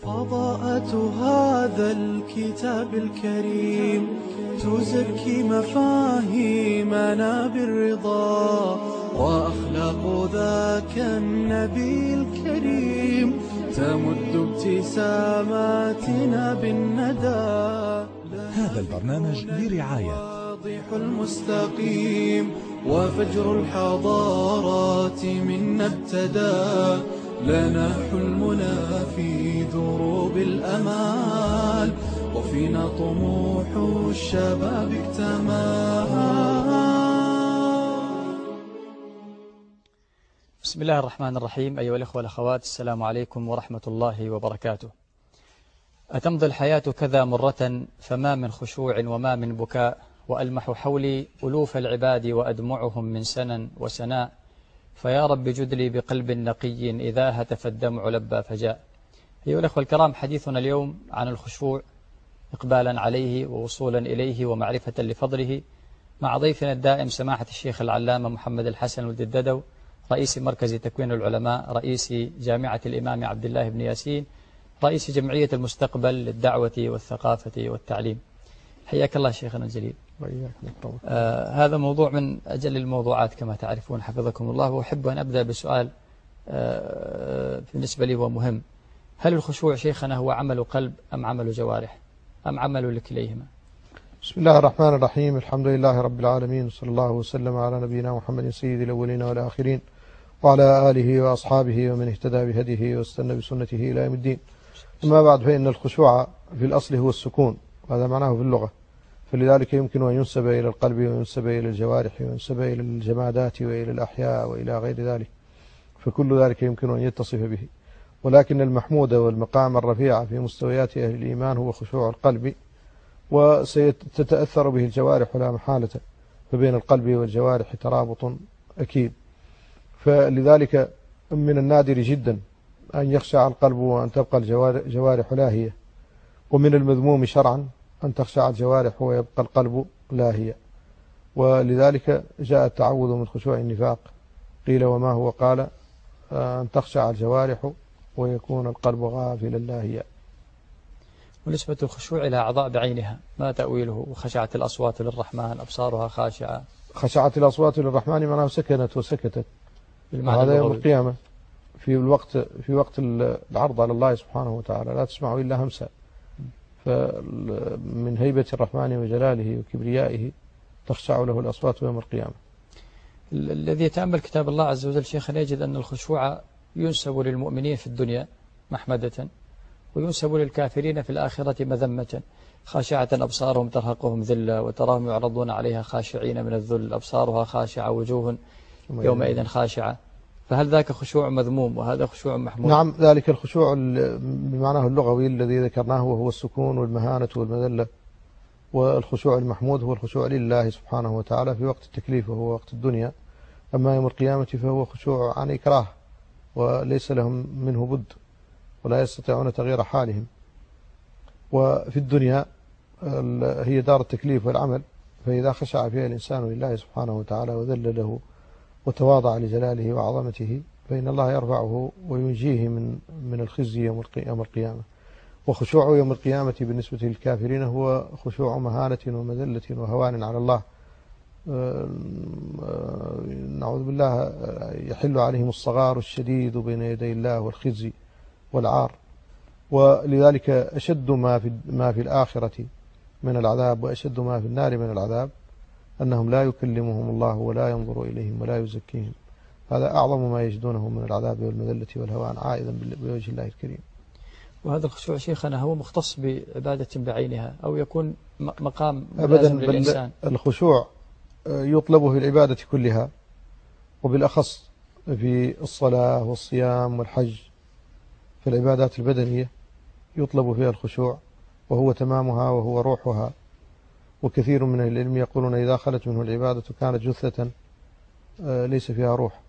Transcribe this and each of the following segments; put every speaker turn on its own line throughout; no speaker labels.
فضاءة هذا الكتاب الكريم تزكي مفاهيمنا بالرضا، وأخلاق ذاك النبي الكريم تمد ابتساماتنا بالندى.
هذا البرنامج برعاية
واضح المستقيم وفجر الحضارات منا ابتدى، لنا حلمنا في دروب الأمال، وفينا طموح الشباب اكتمل.
بسم الله الرحمن الرحيم. أيها الأخوة والأخوات، السلام عليكم ورحمة الله وبركاته. أتمضي الحياة كذا مرة، فما من خشوع وما من بكاء، وألمح حولي ألوف العباد وأدمعهم من سنا وسناء، فيا رب جد لي بقلب نقي إذا هتف الدمع لبى فجاء. أيها الأخوة الكرام، حديثنا اليوم عن الخشوع إقبالا عليه ووصولا إليه ومعرفة لفضله، مع ضيفنا الدائم سماحة الشيخ العلامة محمد الحسن ولد الددو، رئيس مركز تكوين العلماء، رئيس جامعة الإمام عبد الله بن ياسين، رئيس جمعية المستقبل للدعوة والثقافة والتعليم. حياك الله شيخنا الجليل. هذا موضوع من أجل الموضوعات كما تعرفون حفظكم الله، وأحب أن أبدأ بسؤال بالنسبة لي هو مهم. هل الخشوع شيخنا هو عمل قلب أم عمل جوارح أم عمل لكليهما؟
بسم الله الرحمن الرحيم. الحمد لله رب العالمين، وصلى الله وسلم على نبينا محمد سيد الأولين والآخرين، وعلى آله وأصحابه ومن اهتدى بهديه واستنى بسنته إلى يوم الدين. أما بعد، فإن الخشوع في الأصل هو السكون، وهذا معناه في اللغة، فلذلك يمكن أن ينسب إلى القلب وينسب إلى الجوارح وينسب إلى الجمادات وإلى الأحياء وإلى غير ذلك، فكل ذلك يمكن أن يتصف به. ولكن المحمود والمقام الرفيع في مستويات أهل الإيمان هو خشوع القلب، وستتأثر به الجوارح لا محالة، فبين القلب والجوارح ترابط أكيد. فلذلك من النادر جدا أن يخشع القلب وأن تبقى الجوارح لاهية، ومن المذموم شرعا أن تخشع الجوارح ويبقى القلب لاهية. ولذلك جاء التعوذ من خشوع النفاق، قيل وما هو؟ قال أن تخشع الجوارح ويكون القلب غافلا لاهيا.
ونسبة الخشوع إلى أعضاء بعينها ما تأويله؟ وخشعت الأصوات للرحمن أبصارها خاشعة.
خشعت الأصوات للرحمن معناه سكنت وسكتت، هذا يوم القيامة في وقت العرض على الله سبحانه وتعالى، لا تسمع إلا همسا. فمن هيبة الرحمن وجلاله وكبريائه تخشع له الأصوات يوم القيامة.
الذي يتأمل كتاب الله عز وجل شيخنا يجد أن الخشوع ينسب للمؤمنين في الدنيا محمدة، وينسب للكافرين في الآخرة مذمة. خاشعة أبصارهم ترهقهم ذلة، وتراهم يعرضون عليها خاشعين من الذل، أبصارها خاشعة وجوه يومئذ خاشعة. فهل ذاك خشوع مذموم وهذا خشوع محمود؟
نعم، ذلك الخشوع بمعناه اللغوي الذي ذكرناه وهو السكون والمهانة والمذلة، والخشوع المحمود هو الخشوع لله سبحانه وتعالى في وقت التكليف وهو وقت الدنيا. أما يوم القيامة فهو خشوع عن إكراه، وليس لهم منه بد ولا يستطيعون تغيير حالهم. وفي الدنيا هي دار التكليف والعمل، فإذا خشع فيها الإنسان لله سبحانه وتعالى وذل له وتواضع لجلاله وعظمته، فإن الله يرفعه وينجيه من الخزي يوم القيامة. وخشوع يوم القيامة بالنسبة للكافرين هو خشوع مهانة ومذلة وهوان على الله، نعوذ بالله، يحل عليهم الصغار الشديد بين يدي الله والخزي والعار. ولذلك أشد ما في الآخرة من العذاب وأشد ما في النار من العذاب أنهم لا يكلمهم الله ولا ينظر إليهم ولا يزكيهم. هذا أعظم ما يجدونه من العذاب والمذلة والهوان عائدا بوجه الله الكريم.
وهذا الخشوع شيخنا هو مختص بعبادة بعينها، أو يكون مقام
أبدا
لازم للإنسان؟
الخشوع يطلب في العبادة كلها، وبالأخص في الصلاة والصيام والحج، في العبادات البدنية يطلب فيها الخشوع، وهو تمامها وهو روحها. وكثير من العلم يقولون إذا خلت منه العبادة كانت جثة ليس فيها روح،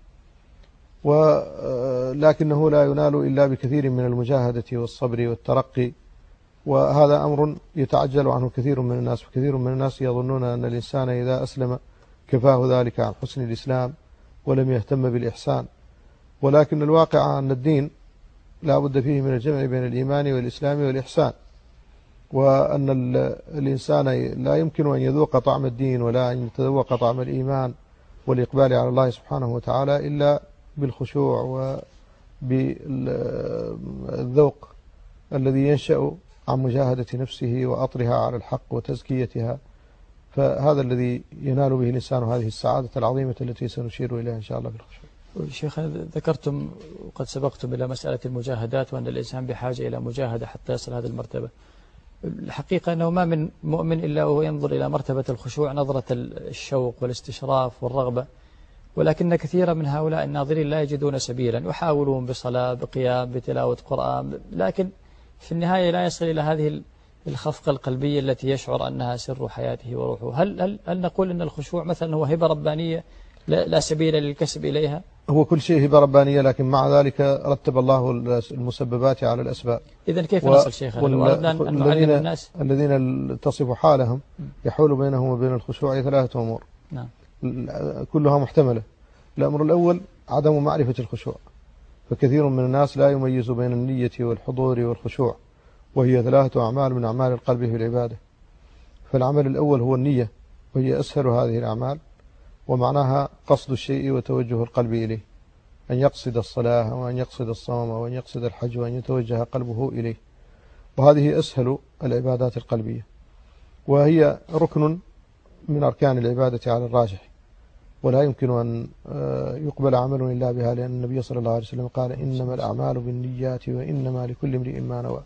ولكنه لا ينال إلا بكثير من المجاهدة والصبر والترقي. وهذا أمر يتعجل عنه كثير من الناس، وكثير من الناس يظنون أن الإنسان إذا أسلم كفاه ذلك عن حسن الإسلام ولم يهتم بالإحسان. ولكن الواقع أن الدين لا بد فيه من الجمع بين الإيمان والإسلام والإحسان، وأن الإنسان لا يمكن أن يذوق طعم الدين ولا أن يتذوق طعم الإيمان والإقبال على الله سبحانه وتعالى إلا بالخشوع وبالذوق الذي ينشأ عن مجاهدة نفسه وأطرها على الحق وتزكيتها. فهذا الذي ينال به الإنسان هذه السعادة العظيمة التي سنشير إليها إن شاء الله بالخشوع.
شيخ، ذكرتم وقد سبقتم إلى مسألة المجاهدات وأن الإنسان بحاجة إلى مجاهدة حتى يصل هذه المرتبة. الحقيقة أنه ما من مؤمن إلا وهو ينظر إلى مرتبة الخشوع نظرة الشوق والاستشراف والرغبة، ولكن كثيرا من هؤلاء الناظرين لا يجدون سبيلا، يحاولون بصلاة بقيام بتلاوة قرآن، لكن في النهاية لا يصل إلى هذه الخفقة القلبية التي يشعر أنها سر حياته وروحه. هل نقول أن الخشوع مثلا هو هبة ربانية لا سبيل للكسب إليها؟
هو كل شيء هبة ربانية، لكن مع ذلك رتب الله المسببات على الأسباب.
إذن كيف نصل شيخنا لو أردنا أن نعلم الناس؟
الذين تصف حالهم يحول بينهم وبين الخشوع 3 أمور.
نعم.
كلها محتملة. الأمر الأول عدم معرفة الخشوع، فكثير من الناس لا يميز بين النية والحضور والخشوع، وهي 3 أعمال من أعمال القلب في العبادة. فالعمل الأول هو النية، وهي أسهل هذه الأعمال، ومعناها قصد الشيء وتوجه القلب إليه، أن يقصد الصلاة وأن يقصد الصوم وأن يقصد الحج وأن يتوجه قلبه إليه، وهذه أسهل العبادات القلبية، وهي ركن من أركان العبادة على الراجح، ولا يمكن أن يقبل عمل إلا بها، لأن النبي صلى الله عليه وسلم قال إنما الأعمال بالنيات وإنما لكل امرئ ما نوى.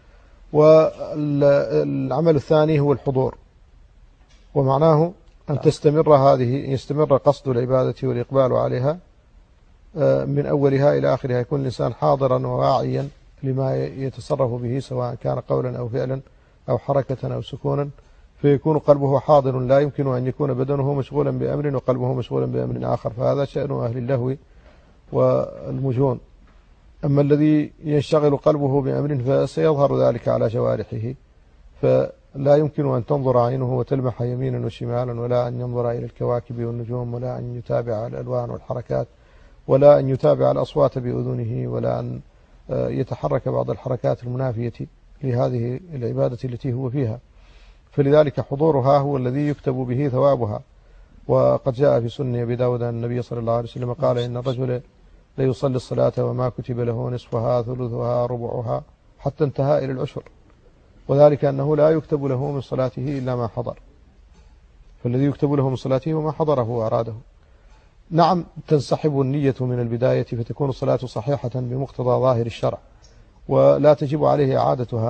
والعمل الثاني هو الحضور، ومعناه أن يستمر قصد العبادة والإقبال عليها من أولها إلى آخرها، يكون الإنسان حاضرا وواعيا لما يتصرف به، سواء كان قولا أو فعلا أو حركة أو سكونا، فيكون قلبه حاضر، لا يمكن أن يكون بدنه مشغولا بأمر وقلبه مشغولا بأمر آخر، فهذا شأن أهل اللهو والمجون. أما الذي ينشغل قلبه بأمر فسيظهر ذلك على جوارحه، فلا يمكن أن تنظر عينه وتلمح يمينا وشمالا، ولا أن ينظر إلى الكواكب والنجوم، ولا أن يتابع الألوان والحركات، ولا أن يتابع الأصوات بأذنه، ولا أن يتحرك بعض الحركات المنافية لهذه العبادة التي هو فيها. فلذلك حضورها هو الذي يكتب به ثوابها. وقد جاء في سنة أبي داود أن النبي صلى الله عليه وسلم قال إن الرجل ليصلي الصلاة وما كتب له نصفها ثلثها ربعها حتى انتهى إلى العشر، وذلك أنه لا يكتب له من صلاته إلا ما حضر، فالذي يكتب له من صلاته وما حضره وأراده. نعم، تنسحب النية من البداية فتكون الصلاة صحيحة بمقتضى ظاهر الشرع، ولا تجب عليه إعادتها،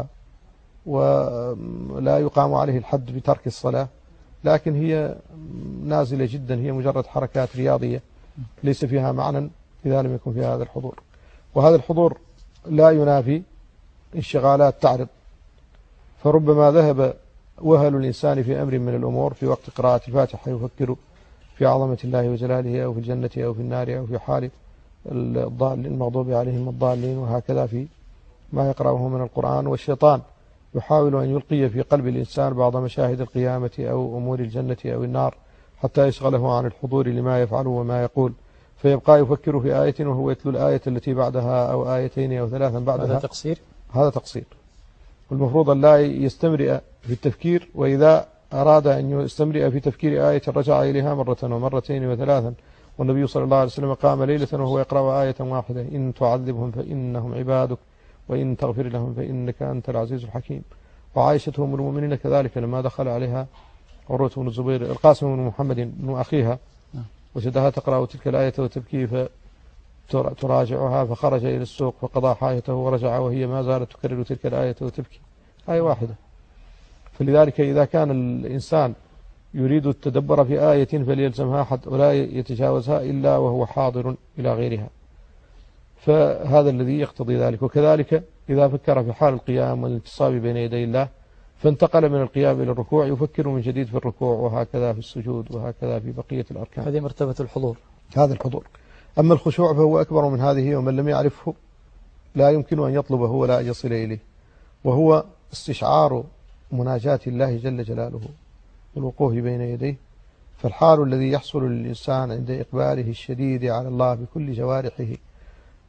ولا يقام عليه الحد بترك الصلاة، لكن هي نازلة جدا، هي مجرد حركات رياضية ليس فيها معنى إذا لم يكن فيها هذا الحضور. وهذا الحضور لا ينافي انشغالات تعرض، فربما ذهب وهل الإنسان في أمر من الأمور في وقت قراءة الفاتحة يفكر في عظمة الله وجلاله، أو في الجنة أو في النار، أو في حال المغضوب عليهم الضالين، وهكذا في ما يقرأه من القرآن. والشيطان يحاول أن يلقي في قلب الإنسان بعض مشاهد القيامة أو أمور الجنة أو النار حتى يشغله عن الحضور لما يفعله وما يقول، فيبقى يفكر في آية وهو يتلو الآية التي بعدها أو آيتين أو 3 بعدها.
هذا تقصير.
هذا تقصير. والمفروض أن لا يستمرئ في التفكير، وإذا أراد أن يستمرئ في تفكير آية رجع إليها مرة ومرتين و3. والنبي صلى الله عليه وسلم قام ليلة وهو يقرأ آية واحدة: إن تعذبهم فإنهم عبادك وإن تغفر لهم فإنك أنت العزيز الحكيم. وعائشة أم المؤمنين كذلك لما دخل عليها عروة بن الزبير القاسم بن محمد بن أخيها وجدها تقرأ تلك الآية وتبكي فتراجعها، فخرج إلى السوق فقضى حاجته ورجع وهي ما زالت تكرر تلك الآية وتبكي، آية واحدة. فلذلك إذا كان الإنسان يريد التدبر في آية فليلزمها حد ولا يتجاوزها إلا وهو حاضر إلى غيرها، فهذا الذي يقتضي ذلك. وكذلك إذا فكر في حال القيام والانتصاب بين يدي الله فانتقل من القيام إلى الركوع يفكر من جديد في الركوع، وهكذا في السجود، وهكذا في بقية الأركان.
هذه مرتبة الحضور.
هذا الحضور. أما الخشوع فهو أكبر من هذه، ومن لم يعرفه لا يمكن أن يطلبه ولا أن يصل إليه، وهو استشعار مناجاة الله جل جلاله والوقوف بين يديه. فالحال الذي يحصل للإنسان عند إقباله الشديد على الله بكل جوارحه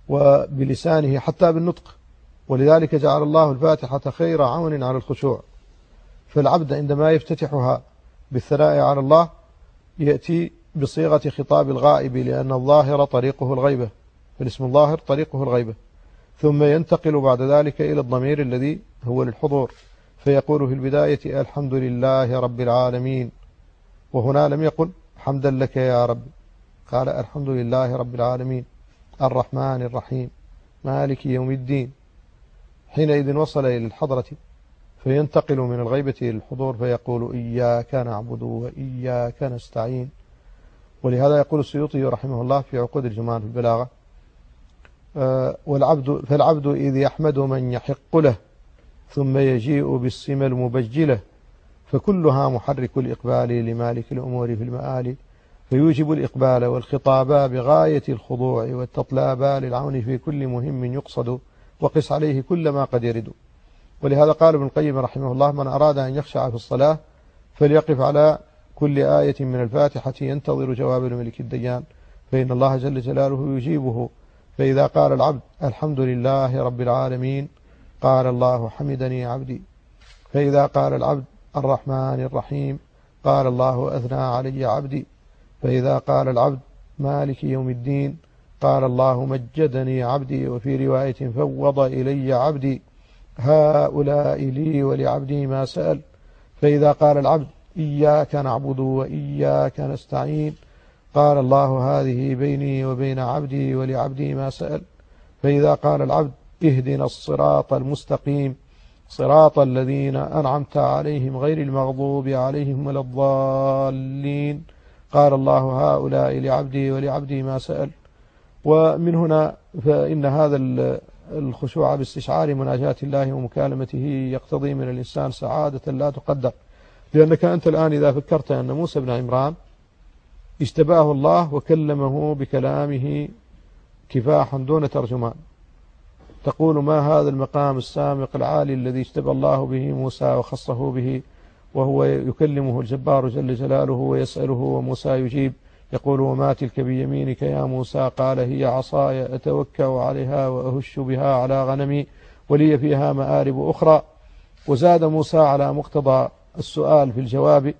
وبلسانه حتى بالنطق. ولذلك جعل الله الفاتحة خير عون على الخشوع. فالعبد عندما يفتتحها بالثناء على الله يأتي بصيغة خطاب الغائب، لأن الظاهر طريقه الغيبة، فالاسم الظاهر طريقه الغيبة، ثم ينتقل بعد ذلك إلى الضمير الذي هو للحضور، فيقول في البداية الحمد لله رب العالمين، وهنا لم يقل حمدا لك يا رب، قال الحمد لله رب العالمين الرحمن الرحيم مالك يوم الدين. حينئذ وصل إلى الحضرة فينتقل من الغيبة إلى الحضور فيقول إياك نعبد وإياك نستعين. ولهذا يقول السيوطي رحمه الله في عقود الجمال في البلاغة فالعبد إذ يحمد من يحق له ثم يجيء بالسمة المبجلة، فكلها محرك الإقبال لمالك الأمور في المآل، فيوجب الإقبال والخطاب بغاية الخضوع والتطلاب للعون في كل مهم يقصد، وقس عليه كل ما قد يرد. ولهذا قال ابن القيم رحمه الله من أراد أن يخشع في الصلاة فليقف على كل آية من الفاتحة ينتظر جواب الملك الديان، فإن الله جل جلاله يجيبه. فإذا قال العبد الحمد لله رب العالمين قال الله حمدني عبدي، فإذا قال العبد الرحمن الرحيم قال الله أثنى علي عبدي، فإذا قال العبد مالك يوم الدين قال الله مجدني عبدي، وفي رواية فوض إلي عبدي هؤلاء لي ولعبدي ما سأل. فإذا قال العبد إياك نعبد وإياك نستعين قال الله هذه بيني وبين عبدي ولعبدي ما سأل. فإذا قال العبد اهدنا الصراط المستقيم صراط الذين أنعمت عليهم غير المغضوب عليهم ولا الضالين قال الله هؤلاء لعبدي ولعبدي ما سأل. ومن هنا فإن هذا الخشوع باستشعار مناجاة الله ومكالمته يقتضي من الإنسان سعادة لا تقدر، لأنك أنت الآن إذا فكرت أن موسى بن عمران اجتباه الله وكلمه بكلامه كفاحا دون ترجمان، تقول ما هذا المقام السامق العالي الذي اجتبى الله به موسى وخصه به، وهو يكلمه الجبار جل جلاله ويسأله وموسى يجيب، يقول وما تلك بيمينك يا موسى قال هي عصاي أتوكأ عليها وأهش بها على غنمي ولي فيها مآرب أخرى. وزاد موسى على مقتضى السؤال في الجواب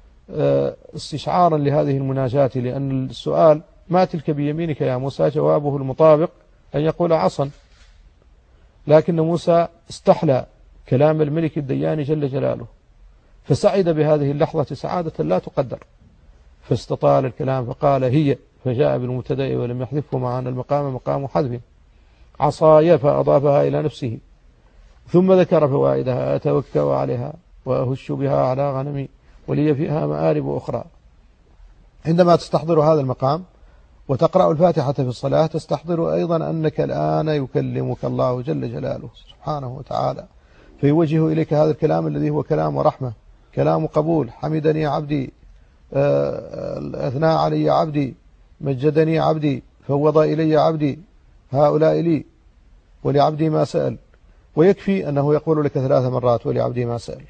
استشعارا لهذه المناجاة، لأن السؤال ما تلك بيمينك يا موسى جوابه المطابق أن يقول عصا، لكن موسى استحلى كلام الملك الديان جل جلاله فسعد بهذه اللحظة سعادة لا تقدر، فاستطال الكلام فقال هي، فجاء بالمبتدأ ولم يحذفه مع أن المقام مقام حذف، عصاي فأضافها إلى نفسه، ثم ذكر فوائدها أتوكأ عليها وأهش بها على غنمي ولي فيها مآرب أخرى. عندما تستحضر هذا المقام وتقرأ الفاتحة في الصلاة تستحضر أيضا أنك الآن يكلمك الله جل جلاله سبحانه وتعالى، فيوجه إليك هذا الكلام الذي هو كلام رحمة، كلام قبول، حمدني عبدي، أثنى علي عبدي، مجدني عبدي، فوض إلي عبدي، هؤلاء لي ولعبدي ما سأل. ويكفي أنه يقول لك 3 مرات ولعبدي ما سأل.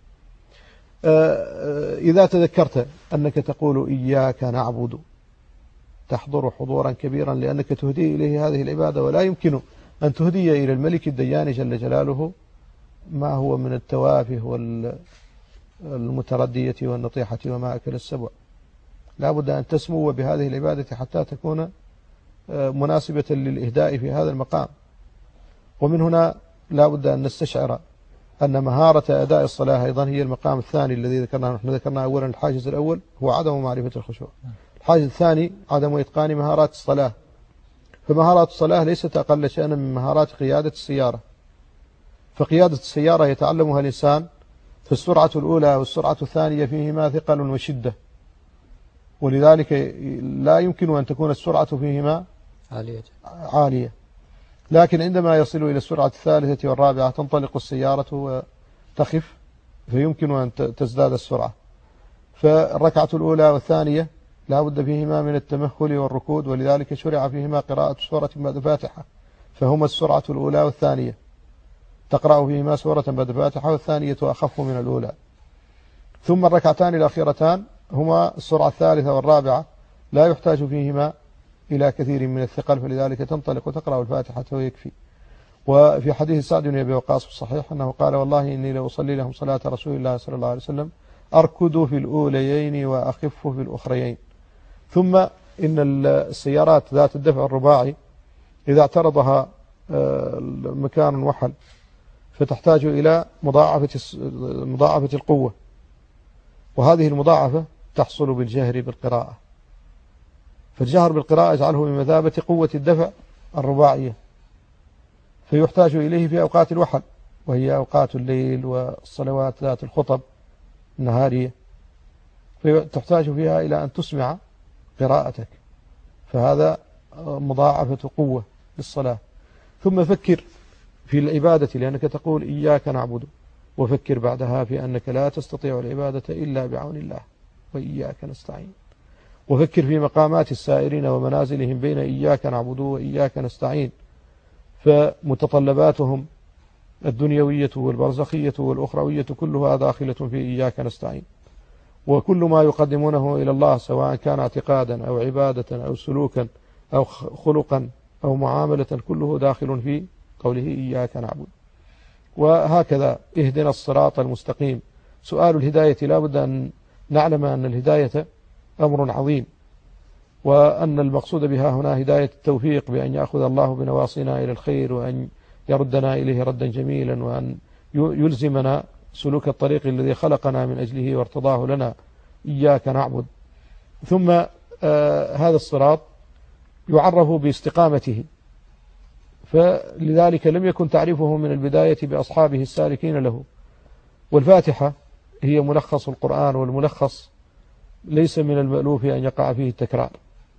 إذا تذكرت أنك تقول إياك نعبد تحضر حضورا كبيرا، لأنك تهدي إليه هذه العبادة، ولا يمكن أن تهدي إلى الملك الديان جل جلاله ما هو من التوافه والمتردية والنطيحة وما أكل السبع. لا بد أن تسمو بهذه العبادة حتى تكون مناسبة للإهداء في هذا المقام. ومن هنا لا بد أن نستشعر أن مهارة أداء الصلاة أيضا هي المقام الثاني الذي ذكرناه. نحن ذكرنا أولا الحاجز الأول هو عدم معرفة الخشوع، الحاجز الثاني عدم إتقان مهارات الصلاة. فمهارات الصلاة ليست أقل شأنا من مهارات قيادة السيارة، فقيادة السيارة يتعلمها الإنسان في السرعة الأولى والسرعة الثانية فيهما ثقل وشدة، ولذلك لا يمكن أن تكون السرعة فيهما عالية، لكن عندما يصل إلى السرعة الثالثة والرابعة تنطلق السيارة وتخف فيمكن أن تزداد السرعة. فالركعة الأولى والثانية لا بد فيهما من التمهل والركود، ولذلك شرع فيهما قراءة سورة بعد الفاتحة، فهما السرعة الأولى والثانية، تقرأ فيهما سورة بعد الفاتحة والثانية أخف من الأولى. ثم الركعتان الأخيرتان هما السرعة الثالثة والرابعة، لا يحتاج فيهما إلى كثير من الثقل، فلذلك تنطلق وتقرأ الفاتحة ويكفي. وفي حديث سعد بن أبي وقاص الصحيح أنه قال: والله إني لأصلي لهم صلاة رسول الله صلى الله عليه وسلم أركض في الأوليين وأخف في الأخريين. ثم إن السيارات ذات الدفع الرباعي إذا اعترضها مكان وحل فتحتاج إلى مضاعفة القوة، وهذه المضاعفة تحصل بالجهر بالقراءة، فالجهر بالقراءة يجعله بمثابة قوة الدفع الرباعية، فيحتاج إليه في أوقات الوحل، وهي أوقات الليل والصلوات ذات الخطب النهارية، فتحتاج فيها إلى أن تسمع قراءتك، فهذا مضاعفة قوة للصلاة. ثم فكر في العبادة، لأنك تقول إياك نعبد، وفكر بعدها في أنك لا تستطيع العبادة إلا بعون الله وإياك نستعين. وفكر في مقامات السائرين ومنازلهم بين إياك نعبد وإياك نستعين، فمتطلباتهم الدنيوية والبرزخية والأخروية كلها داخلة في إياك نستعين، وكل ما يقدمونه إلى الله سواء كان اعتقادا أو عبادة أو سلوكا أو خلقا أو معاملة كله داخل في قوله إياك نعبد. وهكذا اهدنا الصراط المستقيم. سؤال الهداية لا بد أن نعلم أن الهداية أمر عظيم، وأن المقصود بها هنا هداية التوفيق، بأن يأخذ الله بنواصينا إلى الخير، وأن يردنا إليه ردا جميلا، وأن يلزمنا سلوك الطريق الذي خلقنا من أجله وارتضاه لنا، إياك نعبد. ثم هذا الصراط يعرف باستقامته، فلذلك لم يكن تعريفه من البداية بأصحابه السالكين له. والفاتحة هي ملخص القرآن، والملخص ليس من المألوف أن يقع فيه التكرار،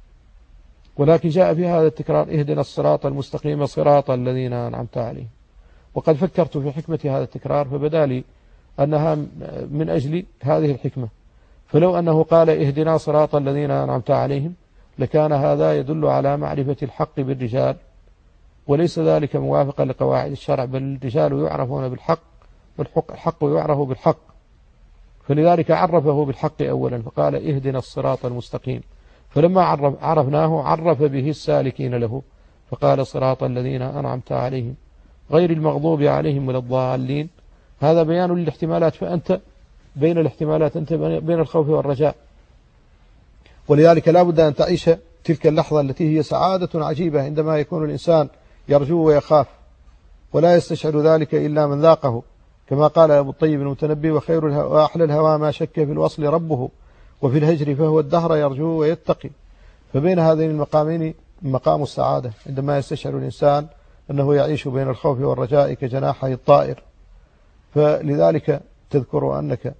ولكن جاء في هذا التكرار: اهدنا الصراط المستقيم صراط الذين أنعمت عليهم. وقد فكرت في حكمة هذا التكرار فبدا لي أنها من أجل هذه الحكمة، فلو أنه قال اهدنا صراط الذين أنعمت عليهم لكان هذا يدل على معرفة الحق بالرجال، وليس ذلك موافقا لقواعد الشرع، بل الرجال يعرفون بالحق والحق يعرف بالحق، فلذلك عرفه بالحق أولا فقال اهدنا الصراط المستقيم، فلما عرفناه عرف به السالكين له فقال صراط الذين أنعمت عليهم غير المغضوب عليهم ولا الضالين. هذا بيان للاحتمالات، فأنت بين الاحتمالات، أنت بين الخوف والرجاء، ولذلك لا بد أن تعيش تلك اللحظة التي هي سعادة عجيبة عندما يكون الإنسان يرجو ويخاف، ولا يستشعر ذلك إلا من ذاقه، كما قال أبو الطيب المتنبي: وخير وأحلى الهوى ما شك في الوصل ربه، وفي الهجر فهو الدهر يرجو ويتقي. فبين هذين المقامين مقام السعادة، عندما يستشعر الإنسان أنه يعيش بين الخوف والرجاء كجناحي الطائر. فلذلك تذكر أنك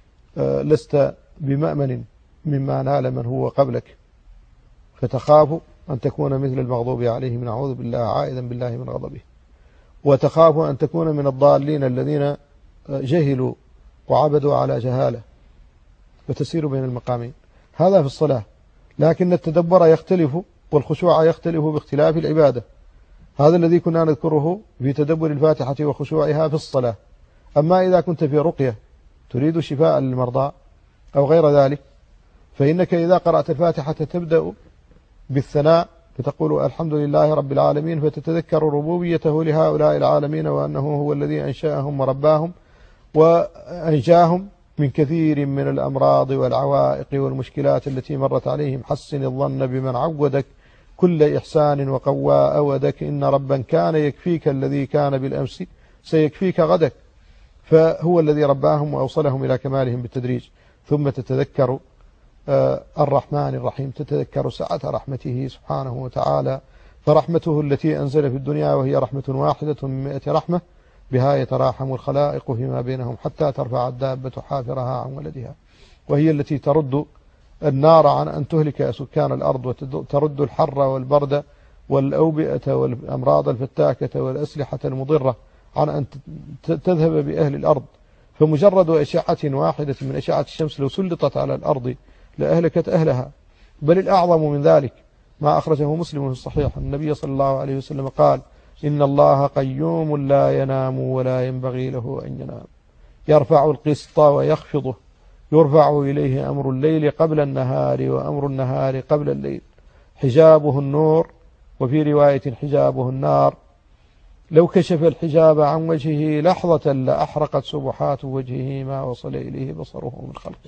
لست بمأمن مما نال من هو قبلك، فتخاف أن تكون مثل المغضوب عليهم، نعوذ بالله، عائذا بالله من غضبه، وتخاف أن تكون من الضالين الذين جهلوا وعبدوا على جهالة، فتسير بين المقامين. هذا في الصلاة، لكن التدبر يختلف والخشوع يختلف باختلاف العبادة. هذا الذي كنا نذكره في تدبر الفاتحة وخشوعها في الصلاة. أما إذا كنت في رقية تريد شفاء للمرضى أو غير ذلك، فإنك إذا قرأت الفاتحة تبدأ بالثناء، فتقول الحمد لله رب العالمين، فتتذكر ربوبيته لهؤلاء العالمين، وأنه هو الذي أنشأهم ورباهم وأنجاهم من كثير من الأمراض والعوائق والمشكلات التي مرت عليهم. حسن الظن بمن عودك كل إحسان وقوى أودك، إن ربا كان يكفيك الذي كان بالأمس سيكفيك غدك. فهو الذي رباهم وأوصلهم إلى كمالهم بالتدريج. ثم تتذكر الرحمن الرحيم، تتذكر سعة رحمته سبحانه وتعالى، فرحمته التي أنزل في الدنيا وهي رحمة واحدة من 100 رحمة، بها يتراحم الخلائق فيما بينهم حتى ترفع الدابة حافرها عن ولدها، وهي التي ترد النار عن أن تهلك سكان الأرض، وترد الحر والبرد والأوبئة والأمراض الفتاكة والأسلحة المضرة عن أن تذهب بأهل الأرض. فمجرد أشعة واحدة من أشعة الشمس لو سلطت على الأرض لأهلكت أهلها. بل الأعظم من ذلك ما أخرجه مسلم في الصحيح، النبي صلى الله عليه وسلم قال: إن الله قيوم لا ينام ولا ينبغي له أن ينام، يرفع القسط ويخفضه، يرفع إليه أمر الليل قبل النهار وأمر النهار قبل الليل، حجابه النور، وفي رواية حجابه النار. لو كشف الحجاب عن وجهه لحظة لأحرقت سبحات وجهه ما وصل إليه بصره من خلقه.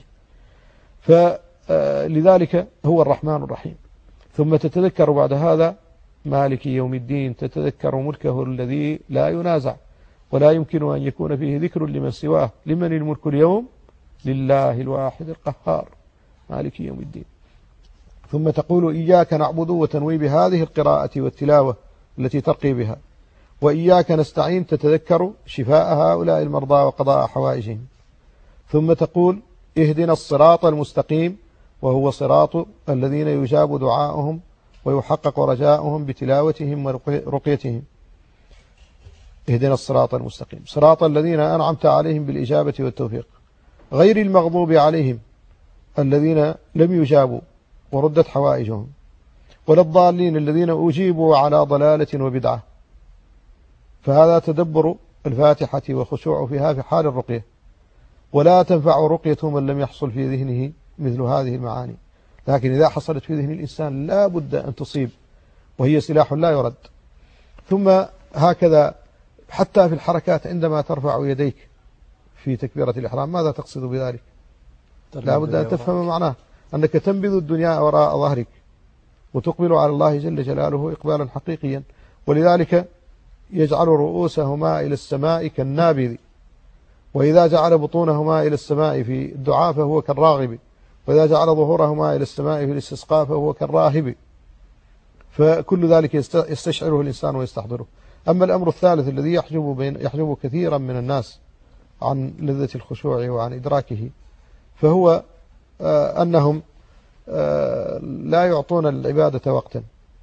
فلذلك هو الرحمن الرحيم. ثم تتذكر بعد هذا مالك يوم الدين، تتذكر ملكه الذي لا ينازع ولا يمكن أن يكون فيه ذكر لمن سواه. لمن الملك اليوم؟ لله الواحد القهار مالك يوم الدين. ثم تقول إياك نعبد، وتنوي بهذه القراءة والتلاوة التي ترقي بها. وإياك نستعين، تتذكر شفاء هؤلاء المرضى وقضاء حوائجهم. ثم تقول اهدنا الصراط المستقيم، وهو صراط الذين يجاب دعاؤهم ويحقق رجاؤهم بتلاوتهم ورقيتهم. اهدنا الصراط المستقيم، صراط الذين أنعمت عليهم بالإجابة والتوفيق، غير المغضوب عليهم الذين لم يجابوا وردت حوائجهم، ولا الضالين الذين أجيبوا على ضلالة وبدعة. فهذا تدبر الفاتحة وخشوع فيها في حال الرقية. ولا تنفع رقية من لم يحصل في ذهنه مثل هذه المعاني، لكن إذا حصلت في ذهن الإنسان لا بد أن تصيب، وهي سلاح لا يرد. ثم هكذا حتى في الحركات، عندما ترفع يديك في تكبيرة الإحرام ماذا تقصد بذلك؟ لا بد أن تفهم معناه، أنك تنبذ الدنيا وراء ظهرك وتقبل على الله جل جلاله إقبالا حقيقيا. ولذلك يجعل رؤوسهما إلى السماء كالنابذ، وإذا جعل بطونهما إلى السماء في الدعاء فهو كالراغب، وإذا جعل ظهورهما إلى السماء في الاستسقاء فهو كالراهب. فكل ذلك يستشعره الإنسان ويستحضره. أما الأمر الثالث الذي يحجب كثيرا من الناس عن لذة الخشوع وعن إدراكه، فهو أنهم لا يعطون العبادة وقتا.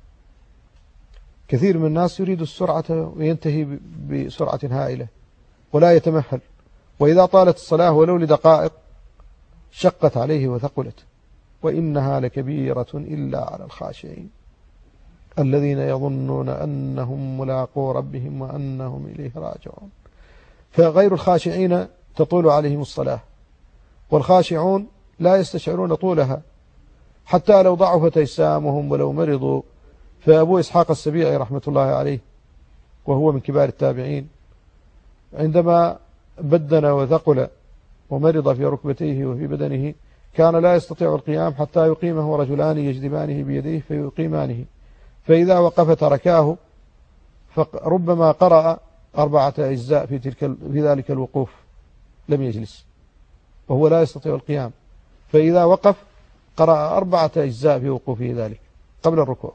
كثير من الناس يريد السرعة وينتهي بسرعة هائلة ولا يتمهل، وإذا طالت الصلاة ولو لدقائق شقت عليه وثقلت. وإنها لكبيرة إلا على الخاشعين الذين يظنون أنهم ملاقو ربهم وأنهم إليه راجعون. فغير الخاشعين تطول عليهم الصلاة، والخاشعون لا يستشعرون طولها حتى لو ضعفت أجسامهم ولو مرضوا. فأبو إسحاق السبيعي رحمة الله عليه، وهو من كبار التابعين، عندما بدن وثقل ومرض في ركبتيه وفي بدنه كان لا يستطيع القيام حتى يقيمه رجلان يجذبانه بيديه فيقيمانه، فإذا وقف تركاه، فربما قرأ 4 أجزاء في ذلك الوقوف لم يجلس وهو لا يستطيع القيام، فإذا وقف قرأ 4 أجزاء في وقوفه ذلك قبل الركوع.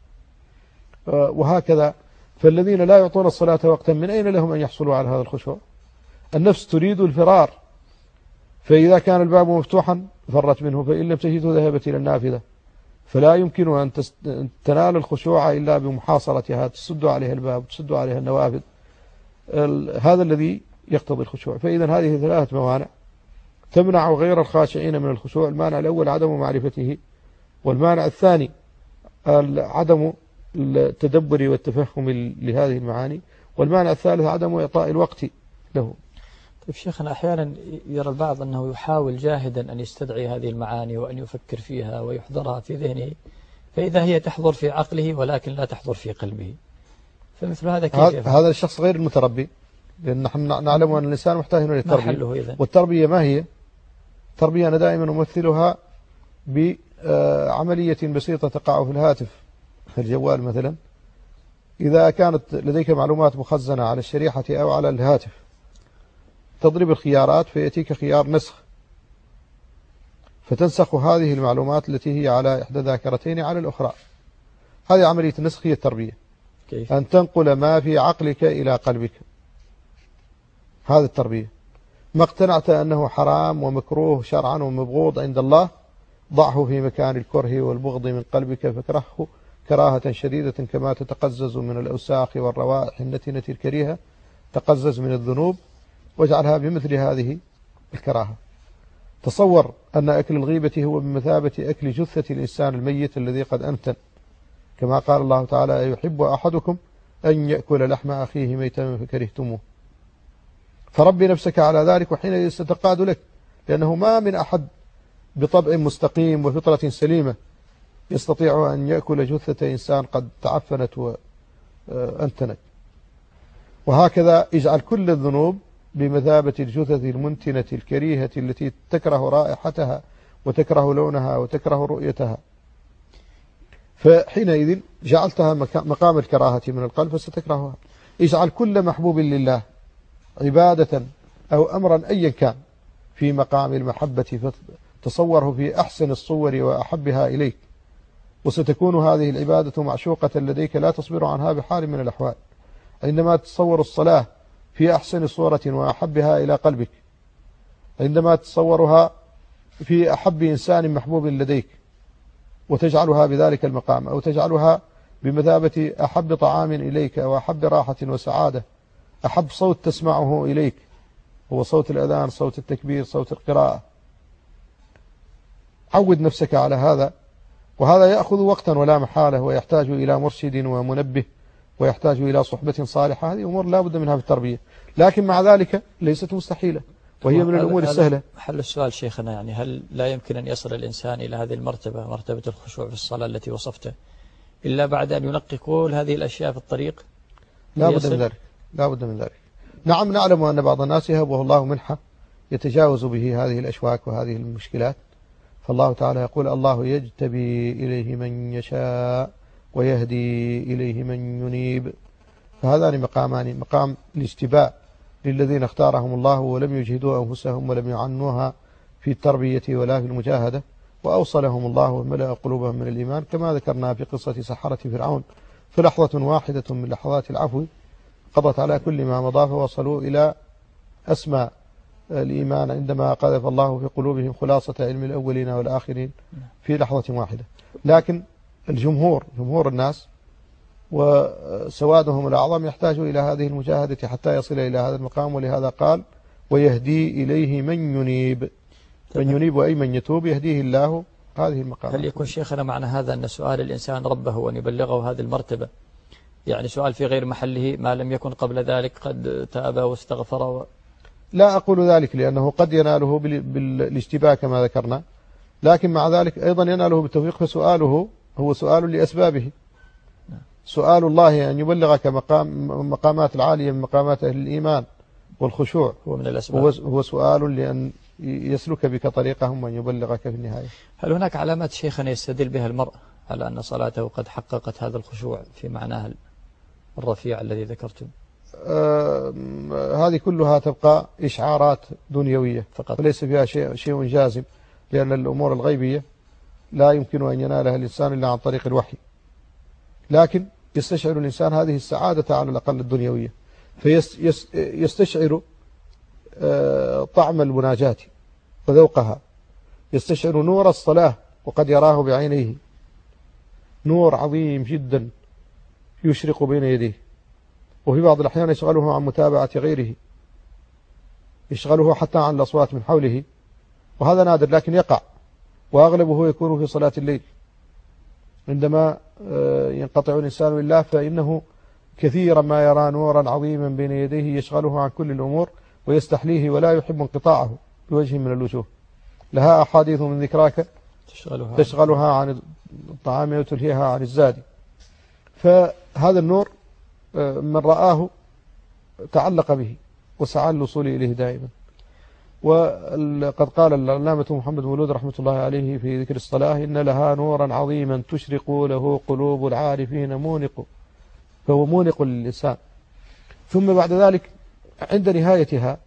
وهكذا فالذين لا يعطون الصلاة وقتا من أين لهم أن يحصلوا على هذا الخشوع؟ النفس تريد الفرار، فإذا كان الباب مفتوحا فرت منه، فإن لم تجده ذهبت إلى النافذة. فلا يمكن أن تنال الخشوع إلا بمحاصرتها، تسد عليها الباب، تسد عليها النوافذ. هذا الذي يقتضي الخشوع. فإذا هذه 3 موانع تمنع غير الخاشعين من الخشوع. المانع الأول عدم معرفته، والمانع الثاني عدم التدبر والتفهم لهذه المعاني، والمانع الثالث عدم إعطاء الوقت له.
طيب شيخنا، أحيانا يرى البعض أنه يحاول جاهدا أن يستدعي هذه المعاني وأن يفكر فيها ويحضرها في ذهنه، فإذا هي تحضر في عقله ولكن لا تحضر في قلبه، فمثل هذا كيف يفعل؟
هذا الشخص غير المتربي، لأن نحن نعلم أن الإنسان محتاج للتربية. والتربية ما هي؟ التربية أنا دائما أمثلها بعملية بسيطة تقع في الهاتف، في الجوال مثلا. إذا كانت لديك معلومات مخزنة على الشريحة أو على الهاتف، تضرب الخيارات فيأتيك خيار نسخ، فتنسخ هذه المعلومات التي هي على إحدى ذاكرتين على الأخرى. هذه عملية النسخ، هي التربية.
كيف؟
أن تنقل ما في عقلك إلى قلبك، هذه التربية. ما اقتنعت أنه حرام ومكروه شرعا ومبغوض عند الله، ضعه في مكان الكره والبغض من قلبك، فكرهه كراهة شديدة كما تتقزز من الأوساخ والروائح النتنة الكريهة تقزز من الذنوب، واجعلها بمثل هذه الكراهة. تصور أن أكل الغيبة هو بمثابة أكل جثة الإنسان الميت الذي قد أنتن، كما قال الله تعالى: أيحب أحدكم أن يأكل لحم أخيه ميتا فكرهتموه. فرب نفسك على ذلك، وحينئذ ستقاد لك، لأنه ما من أحد بطبع مستقيم وفطرة سليمة يستطيع أن يأكل جثة إنسان قد تعفنت وأنتنت. وهكذا اجعل كل الذنوب بمثابة الجثث المنتنة الكريهة التي تكره رائحتها وتكره لونها وتكره رؤيتها، فحينئذ جعلتها مقام الكراهة من القلب فستكرهها. اجعل كل محبوب لله عبادة أو أمرا أيا كان في مقام المحبة، فتصوره في أحسن الصور وأحبها إليك، وستكون هذه العبادة معشوقة لديك لا تصبر عنها بحال من الأحوال. عندما تتصور الصلاة في أحسن صورة وأحبها إلى قلبك، عندما تتصورها في أحب إنسان محبوب لديك وتجعلها بذلك المقام، أو تجعلها بمثابة أحب طعام إليك وأحب راحة وسعادة، أحب صوت تسمعه إليك هو صوت الأذان، صوت التكبير، صوت القراءة. عود نفسك على هذا، وهذا يأخذ وقتا ولا محالة، ويحتاج إلى مرشد ومنبه، ويحتاج إلى صحبة صالحة. هذه أمور لا بد منها في التربية، لكن مع ذلك ليست مستحيلة، وهي من الأمور السهلة.
حل السؤال شيخنا، يعني هل لا يمكن أن يصل الإنسان إلى هذه المرتبة، مرتبة الخشوع في الصلاة التي وصفته، إلا بعد أن ينقي كل هذه الأشياء في الطريق؟
لا بد من ذلك، لا بد من ذلك. نعم، نعلم أن بعض الناس يهبه الله منحة يتجاوز به هذه الأشواك وهذه المشكلات، فالله تعالى يقول: الله يجتبي إليه من يشاء ويهدي إليه من ينيب. فهذان مقامان: مقام الاجتباء للذين اختارهم الله ولم يجهدوا أنفسهم ولم يعنوها في التربية ولا في المجاهدة، وأوصلهم الله وملأ قلوبهم من الإيمان، كما ذكرنا في قصة سحرة فرعون، في لحظة واحدة من لحظات العفو قضت على كل ما مضى، فوصلوا إلى أسمى الإيمان عندما قذف الله في قلوبهم خلاصة علم الأولين والآخرين في لحظة واحدة. لكن الجمهور، جمهور الناس وسوادهم الأعظم، يحتاج إلى هذه المجاهدة حتى يصل إلى هذا المقام، ولهذا قال: ويهدي إليه من ينيب. من ينيب وأي من يتوب يهديه الله هذه المقام.
هل يكون شيخنا معنى هذا أن سؤال الإنسان ربه وأن يبلغه هذه المرتبة يعني سؤال في غير محله، ما لم يكن قبل ذلك قد تاب واستغفر
لا أقول ذلك، لأنه قد يناله بالاشتباه كما ذكرنا، لكن مع ذلك أيضا يناله بالتوفيق، فسؤاله هو سؤال لأسبابه. سؤال الله أن يبلغك مقامات العالية من مقامات أهل الإيمان والخشوع
هو من الأسباب،
هو سؤال لأن يسلك بك طريقهم وأن يبلغك في النهاية.
هل هناك علامات شيخنا يستدل بها المرء على أن صلاته قد حققت هذا الخشوع في معناه الرفيع الذي ذكرتم؟
هذه كلها تبقى إشعارات دنيوية
فقط،
وليس فيها شيء جازم، لأن الأمور الغيبية لا يمكن أن ينالها الإنسان إلا عن طريق الوحي. لكن يستشعر الإنسان هذه السعادة على الأقل الدنيوية، فيستشعر طعم المناجاة وذوقها، يستشعر نور الصلاة وقد يراه بعينيه، نور عظيم جدا يشرق بين يديه، وفي بعض الأحيان يشغله عن متابعة غيره، يشغله حتى عن الأصوات من حوله، وهذا نادر لكن يقع، وأغلبه يكون في صلاة الليل عندما ينقطع الإنسان بالله، فإنه كثيرا ما يرى نورا عظيما بين يديه يشغله عن كل الأمور ويستحليه ولا يحب انقطاعه بوجه من الوجوه. لها أحاديث من ذكراك تشغلها عن الطعام وتلهيها عن الزاد. فهذا النور من رآه تعلق به وسعى للوصول إليه دائما. وقد قال العلامة محمد مولود رحمة الله عليه في ذكر الصلاة: إن لها نورا عظيما تشرق له قلوب العارفين مونق، فهو مونق للإنسان. ثم بعد ذلك عند نهايتها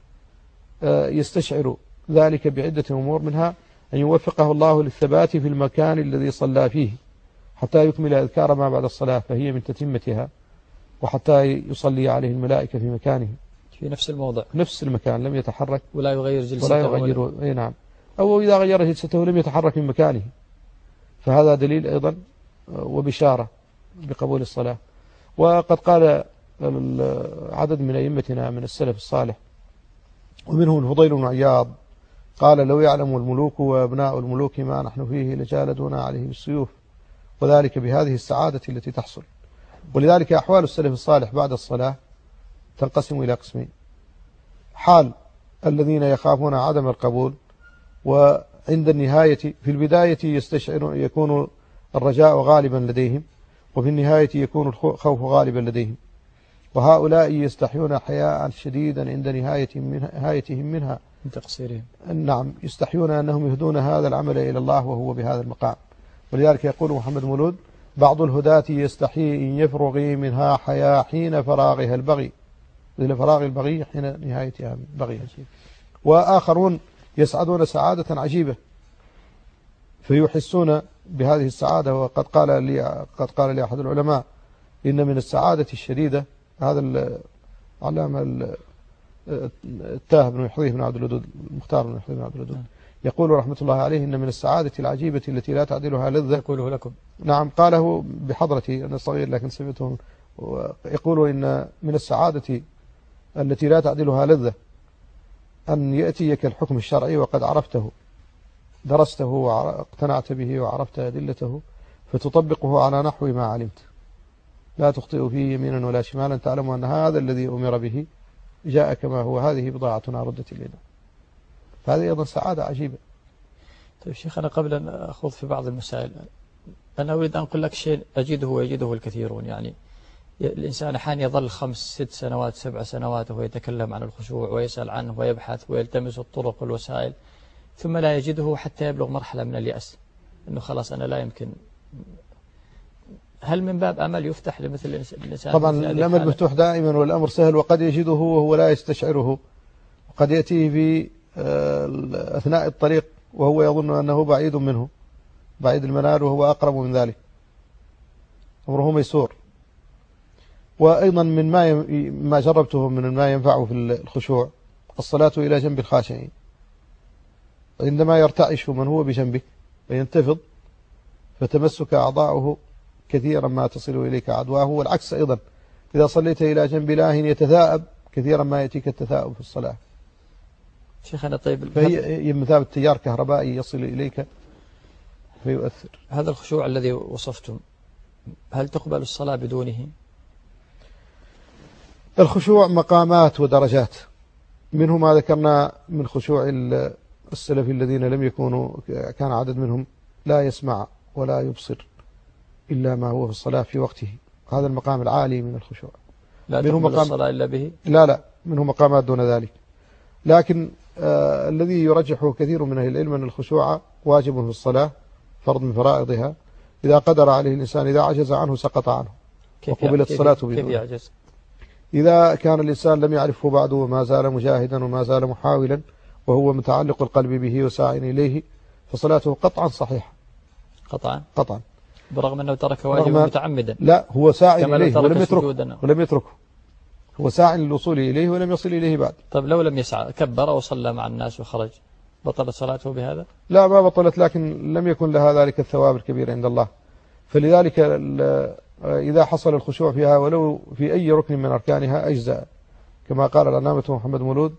يستشعر ذلك بعدة أمور، منها أن يوفقه الله للثبات في المكان الذي صلى فيه حتى يكمل أذكار ما بعد الصلاة، فهي من تتمتها، وحتى يصلي عليه الملائكة في مكانه
في نفس الموضع،
نفس المكان، لم يتحرك
ولا يغير جلسته
ولا يغير. أي نعم، أو إذا غير جلسته لم يتحرك من مكانه، فهذا دليل أيضا وبشارة بقبول الصلاة. وقد قال عدد من أئمتنا من السلف الصالح ومنهم الفضيل بن عياض قال: لو يعلم الملوك وأبناء الملوك ما نحن فيه لجالدونا عليه بالسيوف، وذلك بهذه السعادة التي تحصل. ولذلك أحوال السلف الصالح بعد الصلاة تنقسم إلى قسمين: حال الذين يخافون عدم القبول، وعند النهاية في البداية يستشعر يكون الرجاء غالبا لديهم، وفي النهاية يكون الخوف غالبا لديهم. وهؤلاء يستحيون حياء شديدا عند نهايتهم منها
من تقصيرهم.
نعم، يستحيون أنهم يهدون هذا العمل إلى الله وهو بهذا المقام. ولذلك يقول محمد مولود: بعض الهداة يستحي إن يفرغي منها حياء حين فراغها البغي، إلى فراغ البغي حين نهايتها بغي. وآخرون يسعدون سعادة عجيبة فيحسون بهذه السعادة. وقد قال لي أحد العلماء: إن من السعادة الشديدة، هذا العلامة التاه بن يحيى بن عبد الودود، المختار بن يحيى بن عبد الودود، يقول رحمة الله عليه: إن من السعادة العجيبة التي لا تعدلها لذة.
يقوله لكم. نعم،
قاله بحضرتي، أنا صغير لكن سمعته. يقول: إن من السعادة التي لا تعدلها لذة أن يأتيك الحكم الشرعي وقد عرفته، درسته واقتنعت به وعرفت أدلته، فتطبقه على نحو ما علمت، لا تخطئ فيه يمينا ولا شمالا، تعلم أن هذا الذي أمر به جاء كما هو، هذه بضاعتنا ردت إلينا. فهذه أيضا سعادة عجيبة.
طيب شيخ، أنا قبل أن أخوض في بعض المسائل، أنا أريد أن أقول لك شيء أجده ويجده الكثيرون. يعني الإنسان أحيانا يظل 5 6 سنوات 7 سنوات وهو يتكلم عن الخشوع ويسأل عنه ويبحث ويلتمس الطرق والوسائل، ثم لا يجده حتى يبلغ مرحلة من اليأس، أنه خلاص أنا لا يمكن. هل من باب أمل يفتح لمثل الإنسان؟
طبعا الأمل مفتوح دائما، والأمر سهل، وقد يجده وهو لا يستشعره، وقد يأتيه في أثناء الطريق وهو يظن أنه بعيد منه، بعيد المنال، وهو أقرب من ذلك، أمره ميسور. وأيضا من ما جربته من ما ينفعه في الخشوع الصلاة إلى جنب الخاشعين. عندما يرتعش من هو بجنبك وينتفض فتمسك أعضاؤه كثيرا ما تصل إليك عدواه، والعكس أيضا، إذا صليت إلى جنب الله يتثاءب كثيرا ما يأتيك التثاؤب في الصلاة.
شيخنا طيب،
فهي مثابة تيار كهربائي يصل إليك فيؤثر.
هذا الخشوع الذي وصفتم، هل تقبل الصلاة بدونه؟
الخشوع مقامات ودرجات، منه ما ذكرنا من خشوع السلف الذين لم يكونوا، كان عدد منهم لا يسمع ولا يبصر إلا ما هو في الصلاة في وقته، هذا المقام العالي من الخشوع.
لا تقبل الصلاة إلا به؟
لا، منه مقامات دون ذلك. لكن الذي يرجحه كثير من أهل العلم أن الخشوع واجب في الصلاة، فرض من فرائضها، إذا قدر عليه الإنسان، إذا عجز عنه سقط عنه وقبلت الصلاة بدونه.
كيف يعجز؟
إذا كان الإنسان لم يعرفه بعد وما زال مجاهدا وما زال محاولا وهو متعلق القلب به وساع إليه، فصلاته قطعا صحيحة. قطعا
برغم أنه ترك واجبا متعمدا.
لا، هو ساع إليه ولم يتركه، هو ساع للوصول إليه ولم يصل إليه بعد.
طيب لو لم يسعى، كبر وصلى مع الناس وخرج، بطلت صلاته بهذا؟
لا، ما بطلت، لكن لم يكن لها ذلك الثواب الكبير عند الله. فلذلك إذا حصل الخشوع فيها ولو في أي ركن من أركانها أجزاء، كما قال العلامة محمد مولود: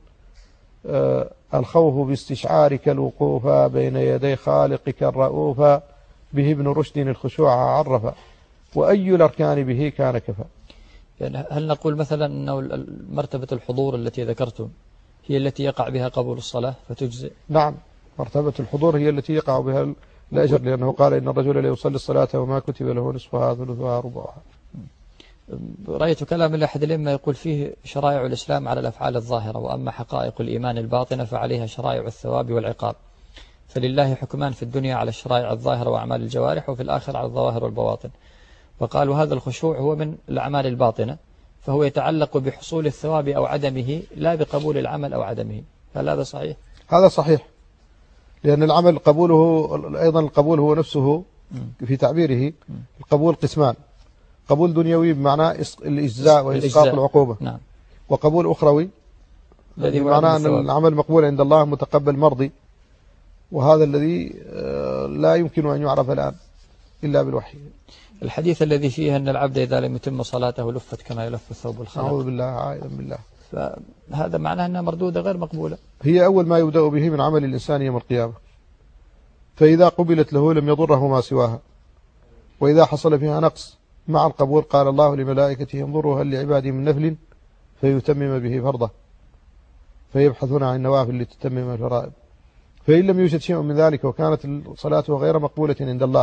الخوف باستشعارك الوقوف بين يدي خالقك الرؤوف، به ابن رشد الخشوع عرف، وأي الأركان به كان كفى.
يعني هل نقول مثلا أنه مرتبة الحضور التي ذكرتم هي التي يقع بها قبول الصلاة فتجزئ؟
نعم، مرتبة الحضور هي التي يقع بها الأجر، لأنه قال: إن الرجل لا يصلي الصلاة وما كتب له نصفها ثلثها ربعها.
رأيت كلام الأحد لما يقول فيه شرائع الإسلام على الأفعال الظاهرة، وأما حقائق الإيمان الباطنة فعليها شرائع الثواب والعقاب، فلله حكمان في الدنيا على الشرائع الظاهرة وأعمال الجوارح، وفي الآخر على الظواهر والبواطن. وقالوا هذا الخشوع هو من الأعمال الباطنة، فهو يتعلق بحصول الثواب أو عدمه، لا بقبول العمل أو عدمه. هل هذا صحيح؟
هذا صحيح، لأن العمل قبوله أيضا، القبول هو نفسه في تعبيره. القبول قسمان: قبول دنيوي بمعنى الإجزاء وإسقاط العقوبة،
نعم.
وقبول أخروي بمعنى أن العمل مقبول عند الله متقبل مرضي، وهذا الذي لا يمكن أن يعرف الآن إلا بالوحي.
الحديث الذي فيه أن العبد إذا لم يتم صلاته لفت كما يلف الثوب الخلق.
أعوذ بالله، عائذا بالله.
فهذا معناه أنها مردودة غير مقبولة.
هي أول ما يبدأ به من عمل الإنسان يوم القيامة، فإذا قبلت له لم يضره ما سواها، وإذا حصل فيها نقص مع القبول قال الله لملائكته: انظروا هل لعبادي من نفل فيتمم به فرضه، فيبحثون عن النوافل لتتمم الفرائض. فإن لم يوجد شيء من ذلك وكانت صلاته غير مقبولة عند الله،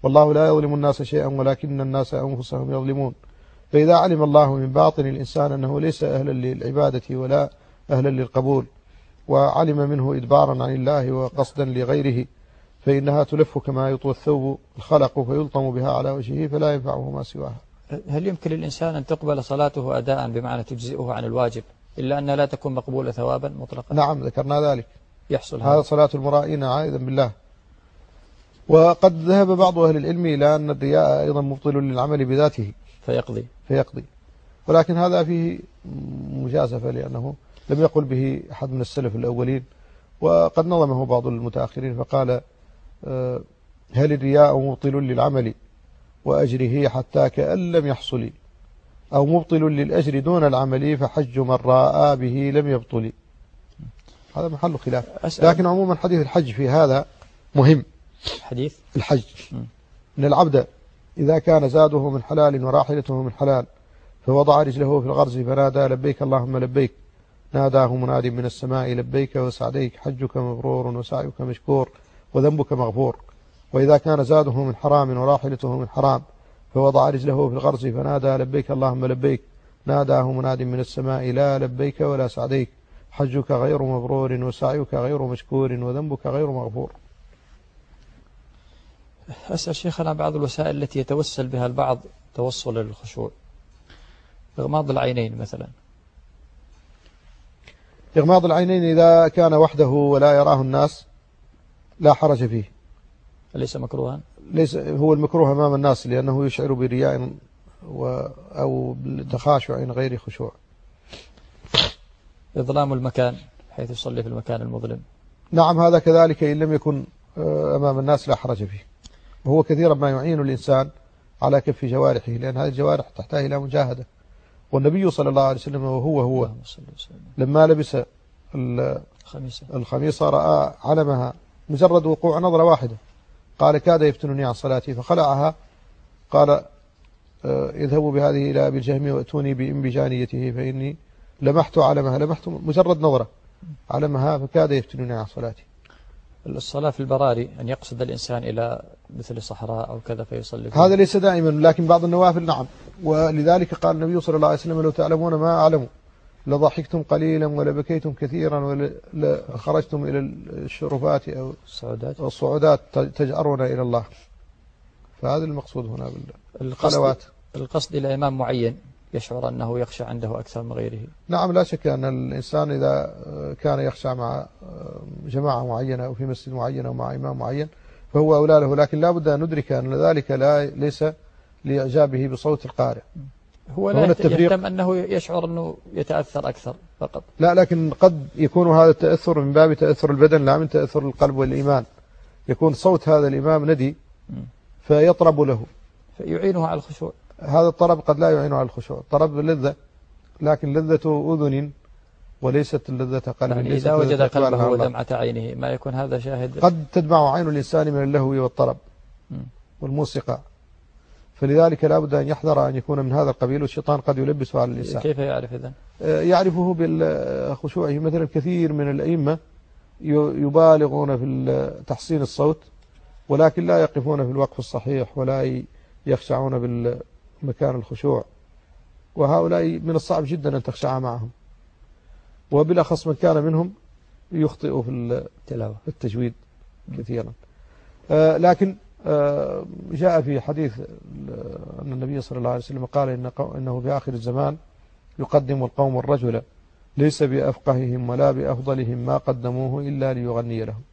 والله لا يظلم الناس شيئا ولكن الناس أنفسهم يظلمون. فإذا علم الله من باطن الإنسان أنه ليس أهلا للعبادة ولا أهلا للقبول، وعلم منه إدبارا عن الله وقصدا لغيره، فإنها تلف كما يطوى الثوب الخلق فيلطم بها على وجهه فلا ينفعه ما سواها.
هل يمكن للإنسان أن تقبل صلاته أداء بمعنى تجزئه عن الواجب إلا أن لا تكون مقبولة ثوابا مطلقا؟
نعم ذكرنا ذلك.
يحصل
هذا صلاة المرائين عائدا بالله. وقد ذهب بعض أهل العلم إلى أن الرياء أيضا مبطل للعمل بذاته فيقضي، ولكن هذا فيه مجازفة لأنه لم يقل به أحد من السلف الأولين، وقد نظمه بعض المتأخرين فقال هل الرياء مبطل للعمل وأجره حتى كأن لم يحصل، أو مبطل للأجر دون العمل فحج من راء به لم يبطل. هذا محل خلاف، لكن عموما حديث الحج في هذا مهم.
حديث
الحج إن العبد إذا كان زاده من حلال وراحلته من حلال فوضع رجله في الغرز فنادى لبيك اللهم لبيك، ناداه مناد من السماء لبيك وسعديك، حجك مبرور وسعيك مشكور وذنبك مغفور. وإذا كان زاده من حرام وراحلته من حرام فوضع رجله في الغرز فنادى لبيك اللهم لبيك، ناداه مناد من السماء لا لبيك ولا سعديك، حجك غير مبرور وسعيك غير مشكور وذنبك غير مغفور.
أسأل شيخنا بعض الوسائل التي يتوسل بها البعض توصل للخشوع، إغماض العينين مثلا.
إغماض العينين إذا كان وحده ولا يراه الناس لا حرج فيه.
ليس مكروها؟
ليس هو المكروه أمام الناس لأنه يشعر برياء أو تخاشع غير خشوع.
إظلام المكان حيث يصلي في المكان المظلم.
نعم هذا كذلك إن لم يكن أمام الناس لا حرج فيه، وهو كثيرا ما يعين الإنسان على كف جوارحه، لأن هذه الجوارح تحتاج إلى مجاهدة. والنبي صلى الله عليه وسلم وهو لما لبس الخميصة رأى علمها مجرد وقوع نظرة واحدة قال كاد يفتنني عن صلاتي فخلعها، قال اذهبوا بهذه إلى أبي الجهم وأتوني بإنبجانيته فإني لمحت علمها، لمحت مجرد نظرة علمها فكاد يفتنني عن صلاتي.
الصلاة في البراري أن يقصد الإنسان إلى مثل صحراء أو كذا فيصلي فيه.
هذا ليس دائما، لكن بعض النوافل نعم. ولذلك قال النبي صلى الله عليه وسلم لو تعلمون ما أعلم لضحكتم قليلا ولبكيتم كثيرا ولخرجتم إلى الشرفات أو الصعودات تجأرون إلى الله. فهذا المقصود هنا بالخلوات.
القصد إلى إمام معين يشعر أنه يخشى عنده أكثر من غيره.
نعم لا شك أن الإنسان إذا كان يخشى مع جماعة معينة أو في مسجد معين أو مع إمام معين فهو أولى له، لكن لا بد أن ندرك أن ذلك ليس لإعجابه بصوت القارئ.
هو لا يهتم أنه يشعر أنه يتأثر أكثر فقط.
لا، لكن قد يكون هذا التأثر من باب تأثر البدن لا من تأثر القلب والإيمان. يكون صوت هذا الإمام ندي فيطرب له
فيعينه على الخشوع.
هذا الطرب قد لا يعينه على الخشوع. الطرب لذة، لكن لذة أذن وليست لذة قلب.
يعني إذا وجد قلبه ودمعة عينه ما يكون هذا شاهد.
قد تدمع عين الإنسان من اللهو والطرب والموسيقى، فلذلك لا بد أن يحذر أن يكون من هذا القبيل، والشيطان قد يلبسه على الإنسان.
كيف يعرف إذن؟
يعرفه بالخشوع. مثلا كثير من الأئمة يبالغون في تحسين الصوت ولكن لا يقفون في الوقف الصحيح ولا يخشعون بالمكان الخشوع، وهؤلاء من الصعب جدا أن تخشع معهم، وبالأخص من كان منهم يخطئ في التجويد كثيرا. لكن جاء في حديث أن النبي صلى الله عليه وسلم قال إنه في آخر الزمان يقدم القوم الرجل ليس بأفقههم ولا بأفضلهم ما قدموه إلا ليغني لهم.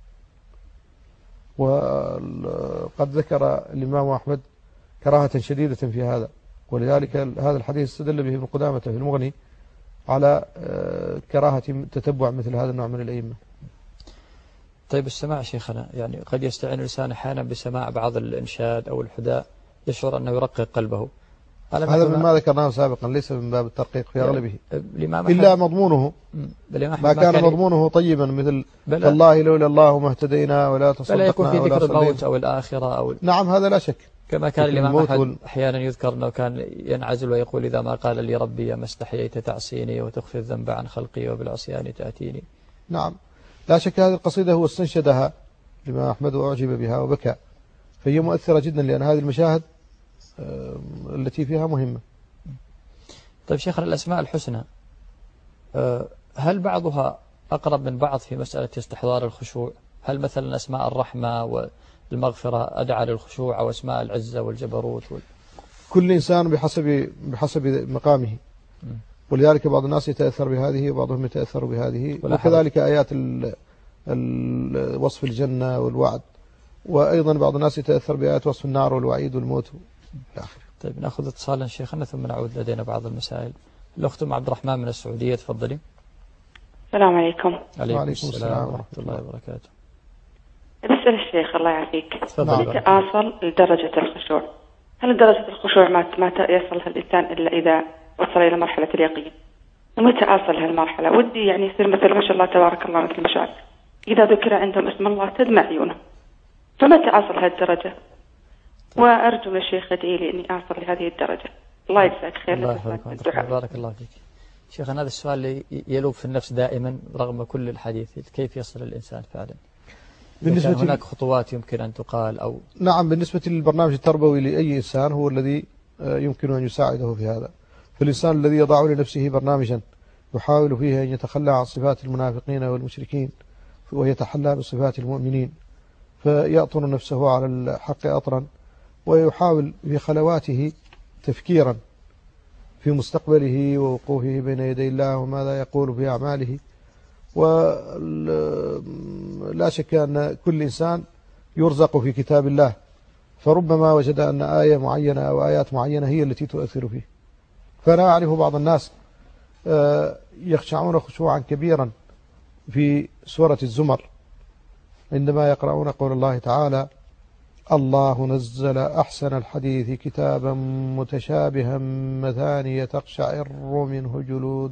وقد ذكر الإمام أحمد كراهة شديدة في هذا، ولذلك هذا الحديث استدل به ابن قدامة في المغني على كراهة تتبع مثل هذا النوع من الأئمة.
طيب السماع شيخنا، يعني قد يستعين الإنسان أحيانا بسماع بعض الإنشاد أو الحداء يشعر أنه يرقق قلبه.
هذا مما ذكرناه سابقا، ليس من باب الترقيق في أغلبه إلا مضمونه ما كان مضمونه طيبا مثل الله لولا الله ما اهتدينا ولا تصدقنا
فلا يكون في ذكر الموت أو الآخرة أو
نعم هذا لا شك.
كما كان الإمام أحمد أحيانا يذكر أنه كان ينعزل ويقول إذا ما قال لي ربي ما استحييت تعصيني وتخفي الذنب عن خلقي وبالعصيان تأتيني.
نعم لا شك. هذه القصيدة هو استنشدها الإمام أحمد وأعجب بها وبكى فهي مؤثرة جدا، لأن هذه المشاهد التي فيها مهمة.
طيب شيخنا، الأسماء الحسنى هل بعضها أقرب من بعض في مسألة استحضار الخشوع؟ هل مثلا أسماء الرحمة والمغفرة أدعى للخشوع، أو أسماء العزة والجبروت
كل إنسان بحسب مقامه، ولذلك بعض الناس يتأثر بهذه وبعضهم يتأثر بهذه، وكذلك آيات وصف الجنة والوعد، وأيضا بعض الناس يتأثر بآيات وصف النار والوعيد والموت والآخر.
طيب نأخذ اتصالا شيخنا ثم نعود لدينا بعض المسائل. الأخت عبد الرحمن من السعودية، تفضلي.
السلام عليكم.
عليكم السلام ورحمة الله وبركاته.
بسأل الشيخ الله يعافيك، متى أصل لدرجة الخشوع؟ هل درجة الخشوع ما يصلها الإنسان إلا إذا وصل إلى مرحلة اليقين؟ ومتى أصل هالمرحلة؟ ودي يعني يصير مثل ما شاء الله تبارك الله مثل المشاعر إذا ذكر عندهم اسم الله تدمع عيونه، فمتى أصل هالدرجة؟ وأرجو من الشيخ يدعي لي إني أصل لهذه الدرجة. الله يجزاك خير.
الله يحفظك، بارك الله فيك. شيخنا هذا السؤال اللي يلوب في النفس دائما رغم كل الحديث، كيف يصل الإنسان فعلا؟ بالنسبة هناك خطوات يمكن أن تقال أو
نعم، بالنسبة للبرنامج التربوي لأي إنسان هو الذي يمكن أن يساعده في هذا. فالإنسان الذي يضع لنفسه برنامجا يحاول فيه أن يتخلى عن صفات المنافقين والمشركين ويتحلى بصفات المؤمنين، فيأطر نفسه على الحق أطرا، ويحاول في خلواته تفكيرا في مستقبله ووقوفه بين يدي الله وماذا يقول في أعماله. ولا شك أن كل إنسان يرزق في كتاب الله، فربما وجد أن آية معينة أو آيات معينة هي التي تؤثر فيه. فأنا أعرف بعض الناس يخشعون خشوعا كبيرا في سورة الزمر عندما يقرؤون قول الله تعالى: الله نزل أحسن الحديث كتابا متشابها مثانية تقشعر منه جلود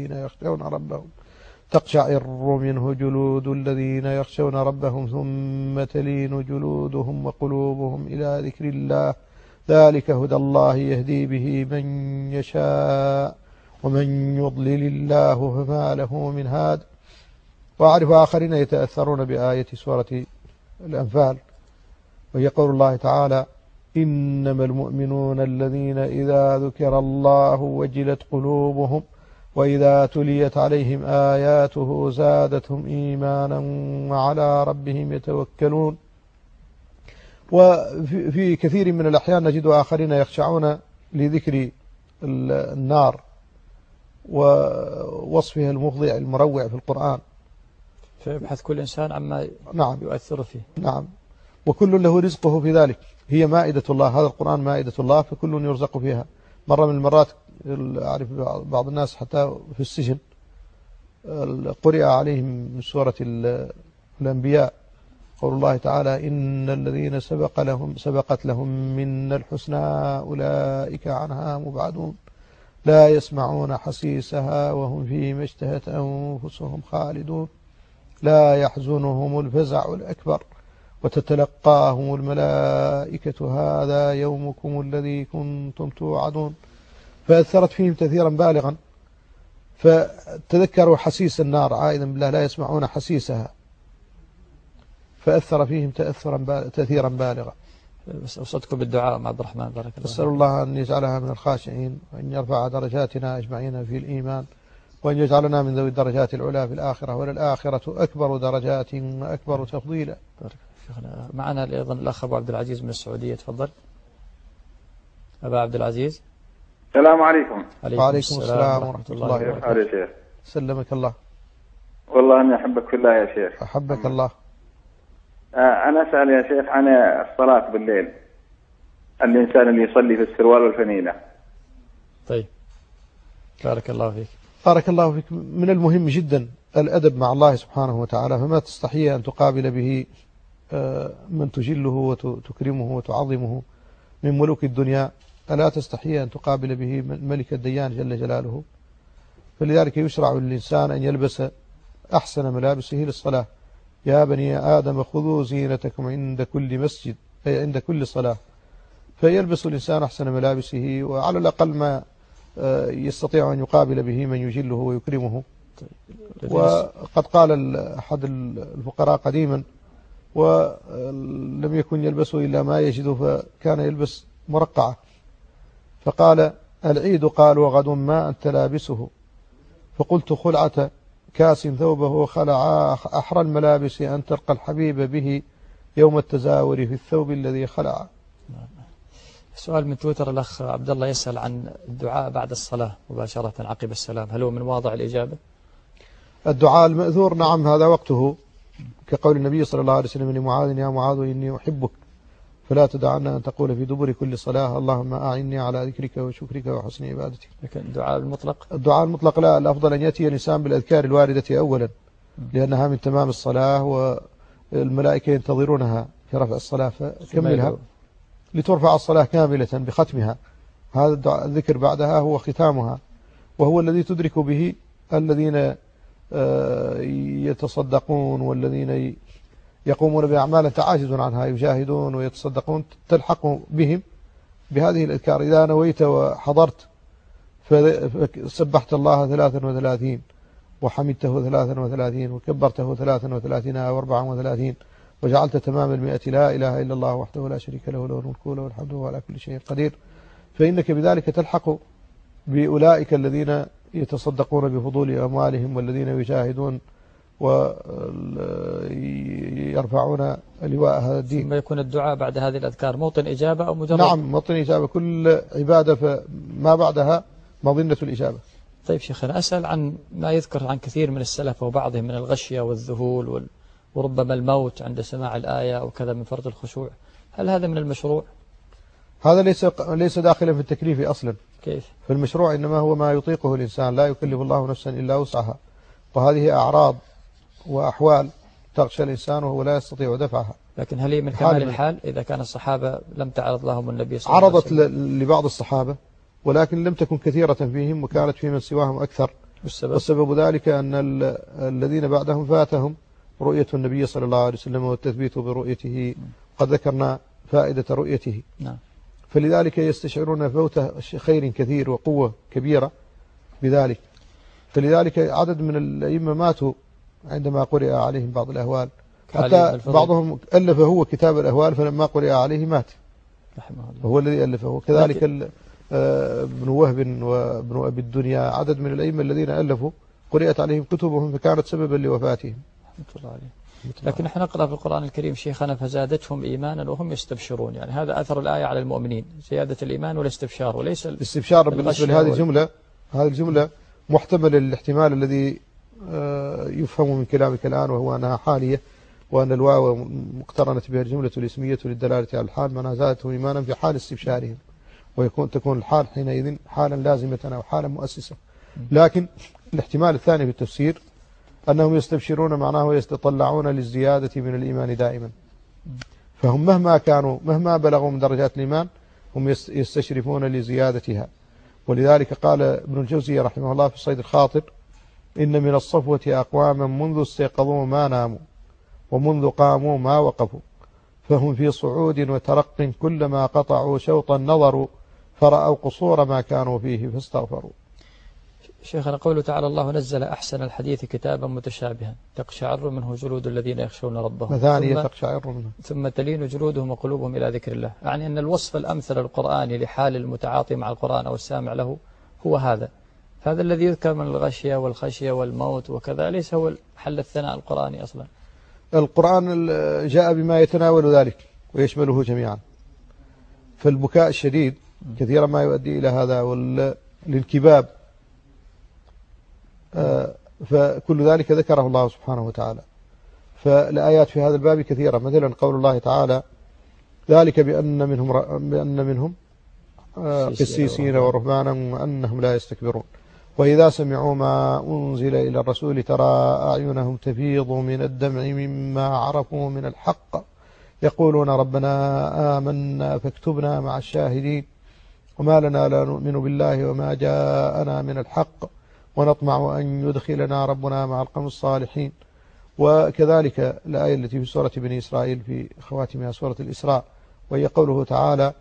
الذين يخشون ربهم ثم تلين جلودهم وقلوبهم إلى ذكر الله ذلك هدى الله يهدي به من يشاء ومن يضلل الله فما له من هاد. وأعرف آخرين يتأثرون بآية سورة الأنفال، وهي قول الله تعالى: إنما المؤمنون الذين إذا ذكر الله وجلت قلوبهم وإذا تليت عليهم آياته زادتهم إيمانا وعلى ربهم يتوكلون. وفي كثير من الأحيان نجد آخرين يخشعون لذكر النار ووصفها المفضع المروع في القرآن،
فيبحث كل إنسان عما
نعم
يؤثر فيه.
نعم، وكل له رزقه في ذلك. هي مائدة الله، هذا القرآن مائدة الله، فكل يرزق فيها. مرة من المرات أعرف بعض الناس حتى في السجن قرئ عليهم من سورة الأنبياء قول الله تعالى: إن الذين سبقت لهم من الحسنى أولئك عنها مبعدون لا يسمعون حسيسها وهم فيما اشتهت أنفسهم خالدون لا يحزنهم الفزع الأكبر وتتلقاهم الملائكة هذا يومكم الذي كنتم توعدون. فأثرت فيهم تأثيرا بالغا، فتذكروا حسيس النار عائدا بالله لا يسمعون حسيسها، فأثر فيهم تأثيرا بالغا.
بس أوصتكم بالدعاء مع عبد الرحمن، بارك الله.
أسأل الله أن يجعلها من الخاشعين، وأن يرفع درجاتنا أجمعين في الإيمان، وأن يجعلنا من ذوي الدرجات العلى في الآخرة، وللآخرة أكبر درجات وأكبر تفضيلا.
معنا أيضا الأخ أبو عبد العزيز من السعودية، تفضل أبا عبد العزيز.
السلام عليكم.
وعليكم السلام ورحمة الله وبركاته.
يا شيخ.
سلمك الله.
والله أني أحبك في الله يا شيخ.
أحبك الله.
أنا أسأل يا شيخ عن الصلاة بالليل، الإنسان اللي يصلي في السروال والفنيلة.
طيب بارك الله فيك.
بارك الله فيك. من المهم جدا الأدب مع الله سبحانه وتعالى، فما تستحي أن تقابل به من تجله وتكرمه وتعظمه من ملوك الدنيا، ألا تستحي أن تقابل به ملك الديان جل جلاله. فلذلك يشرع للإنسان أن يلبس أحسن ملابسه للصلاة. يا بني آدم خذوا زينتكم عند كل مسجد، أي عند كل صلاة. فيلبس الإنسان أحسن ملابسه، وعلى الأقل ما يستطيع أن يقابل به من يجله ويكرمه. وقد قال أحد الفقراء قديما: ولم يكن يلبسه إلا ما يجده، فكان يلبس مرقعة. فقال: العيد؟ قال: وغد ما أنت لابسه. فقلت: خلعة كاس ثوبه وخلع، أحرى الملابس أن تلقى الحبيب به يوم التزاور في الثوب الذي خلع.
سؤال من تويتر، الأخ عبد الله يسأل عن الدعاء بعد الصلاة مباشرة عقب السلام، هل هو من واضع الإجابة؟
الدعاء المأذور نعم، هذا وقته، كقول النبي صلى الله عليه وسلم لمعاذ: يا معاذ إني أحبك فلا تدعن أن تقول في دبر كل صلاة اللهم أعني على ذكرك وشكرك وحسن عبادتك.
لكن الدعاء المطلق؟
الدعاء المطلق لا، الأفضل أن يأتي الإنسان بالأذكار الواردة أولا، لأنها من تمام الصلاة والملائكة ينتظرونها في رفع الصلاة، فكملها لترفع الصلاة كاملة بختمها. هذا الذكر بعدها هو ختامها، وهو الذي تدرك به الذين يتصدقون والذين يقومون بأعمال تعاجز عنها، يجاهدون ويتصدقون، تلحق بهم بهذه الأذكار. إذا نويت وحضرت فسبحت الله 33 وحمدته 33 وكبرته 33 أو 34 وجعلت تمام 100 لا إله إلا الله وحده لا شريك له له الملك وله الحمد وهو على كل شيء قدير، فإنك بذلك تلحق بأولئك الذين يتصدقون بفضول أموالهم والذين يجاهدون ويرفعون لواء هذا الدين.
ثم يكون الدعاء بعد هذه الأذكار موطن إجابة أو مجرد؟
نعم موطن إجابة، كل عبادة فما بعدها مظنة الإجابة.
طيب شيخنا، أسأل عن ما يذكر عن كثير من السلف وبعضهم من الغشية والذهول وربما الموت عند سماع الآية أو كذا من فرط الخشوع، هل هذا من المشروع؟
هذا ليس داخلا في التكليف أصلا.
كيف؟
فالمشروع إنما هو ما يطيقه الإنسان، لا يكلف الله نفسا إلا وسعها، وهذه أعراض وأحوال تغشى الإنسان وهو لا يستطيع دفعها.
لكن هل هي من كمال الحال إذا كان الصحابة لم تعرض لهم النبي صلى الله عليه وسلم؟
عرضت لبعض الصحابة ولكن لم تكن كثيرة فيهم، وكانت في من سواهم أكثر. والسبب ذلك أن الذين بعدهم فاتهم رؤية النبي صلى الله عليه وسلم والتثبيت برؤيته، قد ذكرنا فائدة رؤيته.
نعم.
فلذلك يستشعرون فوت خير كثير وقوة كبيرة بذلك. فلذلك عدد من الأئمة ماتوا عندما قرئ عليهم بعض الأهوال، حتى بعضهم ألف هو كتاب الأهوال، فلما قرئ عليه مات
رحمه الله،
هو الذي ألفه. كذلك ابن وهب وابن أبي الدنيا، عدد من الأئمة الذين ألفوا قرئت عليهم كتبهم فكانت سببا لوفاتهم
رحمة الله عليه. لكن نحن نقرأ في القرآن الكريم شيخنا: فزادتهم إيمانا وهم يستبشرون، يعني هذا أثر الآية على المؤمنين، زيادة الإيمان والاستبشار، وليس
الاستبشار. بالنسبة لهذه الجملة، هذه الجملة محتمل الاحتمال الذي يفهم من كلامك الآن، وهو أنها حالية، وأن الواو مقترنة بها الجملة الاسمية للدلالة على الحال، معناها زادتهم إيمانا في حال استبشارهم، تكون الحال حينئذ حالا لازمة أو حالا مؤسسة. لكن الاحتمال الثاني في التفسير أنهم يستبشرون، معناه يتطلعون للزيادة من الإيمان دائما، فهم مهما بلغوا من درجات الإيمان هم يستشرفون لزيادتها. ولذلك قال ابن الجوزي رحمه الله في صيد الخاطر: إن من الصفوة أقواما منذ استيقظوا ما ناموا ومنذ قاموا ما وقفوا، فهم في صعود وترق كلما قطعوا شوطا نظروا فرأوا قصور ما كانوا فيه فاستغفروا.
شيخنا قوله تعالى: الله نزل أحسن الحديث كتابا متشابها تقشعر منه جلود الذين يخشون ربهم
مثانية تقشعر منه
ثم تلين جلودهم وقلوبهم إلى ذكر الله. يعني أن الوصف الأمثل القرآني لحال المتعاطي مع القرآن أو السامع له هو هذا الذي يذكر من الغشية والخشية والموت وكذا، ليس هو حل الثناء القرآني أصلا.
القرآن جاء بما يتناول ذلك ويشمله جميعا، فالبكاء الشديد كثيرا ما يؤدي إلى هذا، والانكباب، فكل ذلك ذكره الله سبحانه وتعالى. فالآيات في هذا الباب كثيرة، مثلا قول الله تعالى: ذلك بأن منهم قسيسين ورهبانا وأنهم لا يستكبرون، وإذا سمعوا ما أنزل إلى الرسول ترى أعينهم تفيض من الدمع مما عرفوا من الحق يقولون ربنا آمنا فاكتبنا مع الشاهدين وما لنا لا نؤمن بالله وما جاءنا من الحق ونطمع أن يدخلنا ربنا مع القوم الصالحين. وكذلك الآية التي في سورة بني إسرائيل في خواتمها سورة الإسراء، وهي قوله تعالى: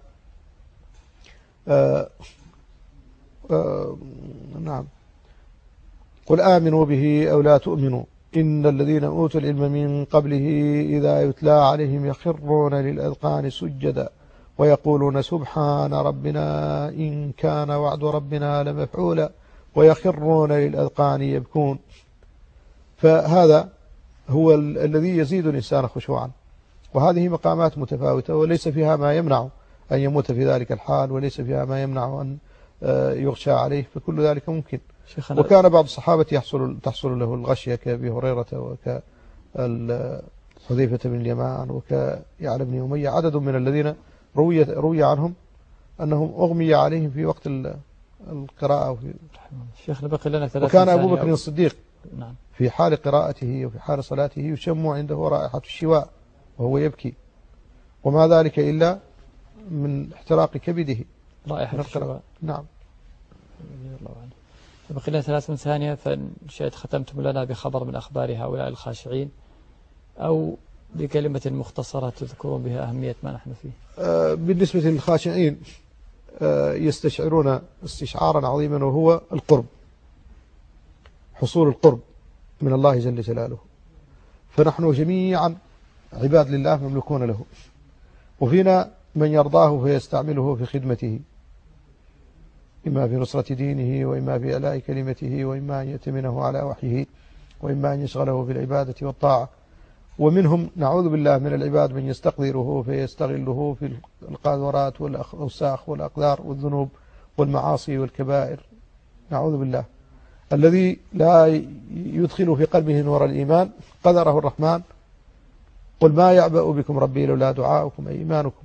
نعم قل آمنوا به أو لا تؤمنوا إن الذين أوتوا العلم من قبله إذا يتلى عليهم يخرون للأذقان سجدا ويقولون سبحان ربنا إن كان وعد ربنا لمفعولا ويخرون للأذقان يبكون. فهذا هو الذي يزيد الإنسان خشوعا، وهذه مقامات متفاوتة وليس فيها ما يمنع أن يموت في ذلك الحال، وليس فيها ما يمنع أن يغشى عليه، فكل ذلك ممكن. وكان بعض الصحابة تحصل له الغشية كأبي هريرة وكحذيفة بن اليمان وكيعلى بن أمية، عدد من الذين روي عنهم أنهم أغمي عليهم في وقت القراءة.
شيخنا بقي لنا 3
وكان أبو بكر الصديق
نعم
في حال قراءته وفي حال صلاته يشم عنده رائحة الشواء وهو يبكي، وما ذلك إلا من احتراق كبده
رائحة الشواء.
نعم.
الله عنه. بقي لنا 3 ثانية، فإن شئت ختمتم لنا بخبر من أخبار هؤلاء الخاشعين أو بكلمة مختصرة تذكرون بها أهمية ما نحن فيه.
بالنسبة للخاشعين يستشعرون استشعارا عظيما، وهو القرب، حصول القرب من الله جل جلاله. فنحن جميعا عباد لله مملكون له، وفينا من يرضاه فيستعمله في خدمته، إما في نصرة دينه، وإما في إعلاء كلمته، وإما أن يأتمنه على وحيه، وإما أن يشغله بالعبادة والطاعة. ومنهم نعوذ بالله من العباد من يستقدره فيستغله في القاذورات والأوساخ والأقدار والذنوب والمعاصي والكبائر، نعوذ بالله. الذي لا يدخل في قلبه نور الإيمان قذره الرحمن، قل ما يعبأ بكم ربي لولا دعاؤكم أي إيمانكم.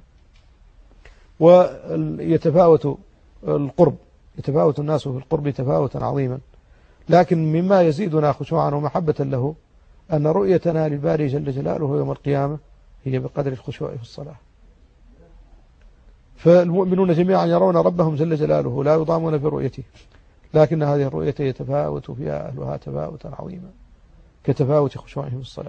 ويتفاوت القرب، يتفاوت الناس في القرب تفاوتا عظيما، لكن مما يزيدنا خشوعا ومحبة له أن رؤيتنا للباري جل جلاله يوم القيامة هي بقدر الخشوع في الصلاة. فالمؤمنون جميعا يرون ربهم جل جلاله لا يضامون في رؤيته، لكن هذه الرؤية يتفاوت فيها أهلها تفاوتا عظيما كتفاوت خشوعهم في الصلاة.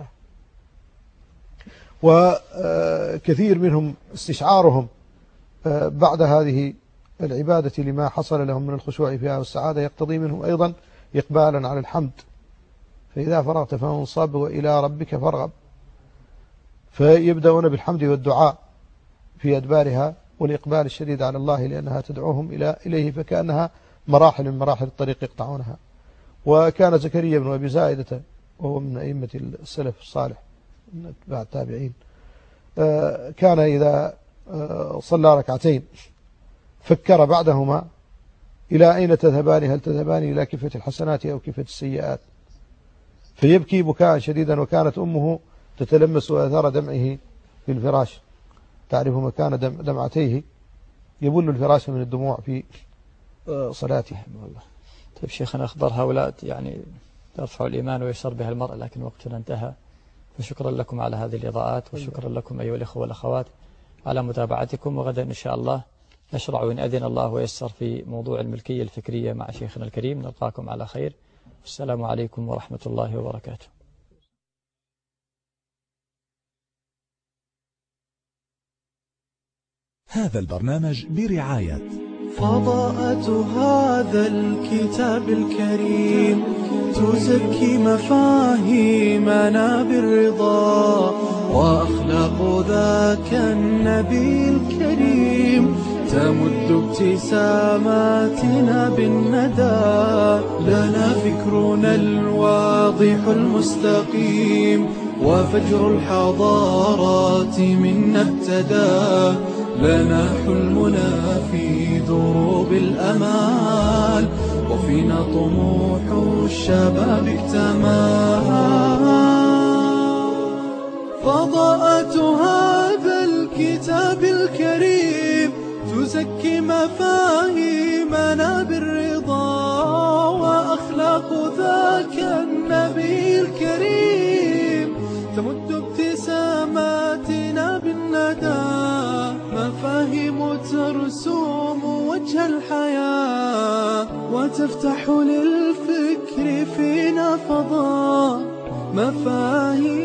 وكثير منهم استشعارهم بعد هذه العبادة لما حصل لهم من الخشوع فيها والسعادة يقتضي منهم أيضا إقبالا على الحمد، فإذا فرغت فانصب وإلى ربك فارغب. فيبدأون بالحمد والدعاء في أدبارها والإقبال الشديد على الله، لأنها تدعوهم إليه، فكأنها مراحل من مراحل الطريق يقطعونها. وكان زكريا بن أبي زائدة وهو من أئمة السلف الصالح من أتباع التابعين، كان إذا صلى ركعتين فكر بعدهما إلى أين تذهبان، هل تذهبان إلى كفة الحسنات أو كفة السيئات، فيبكي بكاء شديدا. وكانت أمه تتلمس أثار دمعه في الفراش، تعرف مكان دمعتيه، يبل الفراش من الدموع في صلاته.
طيب شيخنا، أخبار هؤلاء يعني ترفع الإيمان ويسر بها المرء، لكن وقتنا انتهى، فشكرا لكم على هذه الإضاءات، وشكرا لكم أيها الأخوة والأخوات على متابعتكم. وغدا إن شاء الله نشرع إن أذن الله ويسر في موضوع الملكية الفكرية مع شيخنا الكريم. نلقاكم على خير، والسلام عليكم ورحمة الله وبركاته.
هذا البرنامج برعاية
فضاءة هذا الكتاب الكريم تزكي مفاهيمنا بالرضا، وأخلاق ذاك النبي الكريم تمد ابتساماتنا بالندى. لنا فكرنا الواضح المستقيم، وفجر الحضارات منا ابتدى. لنا حلمنا في دروب الأمال، وفينا طموح الشباب اكتمل. فضاءة هذا الكتاب الكريم تزكي مفاهيمنا بالرضا، وأخلاق ذاك النبي الكريم تمد ابتساماتنا بالندى. مفاهيم ترسوم وجه الحياة، وتفتح للفكر فينا فضاء. مفاهيم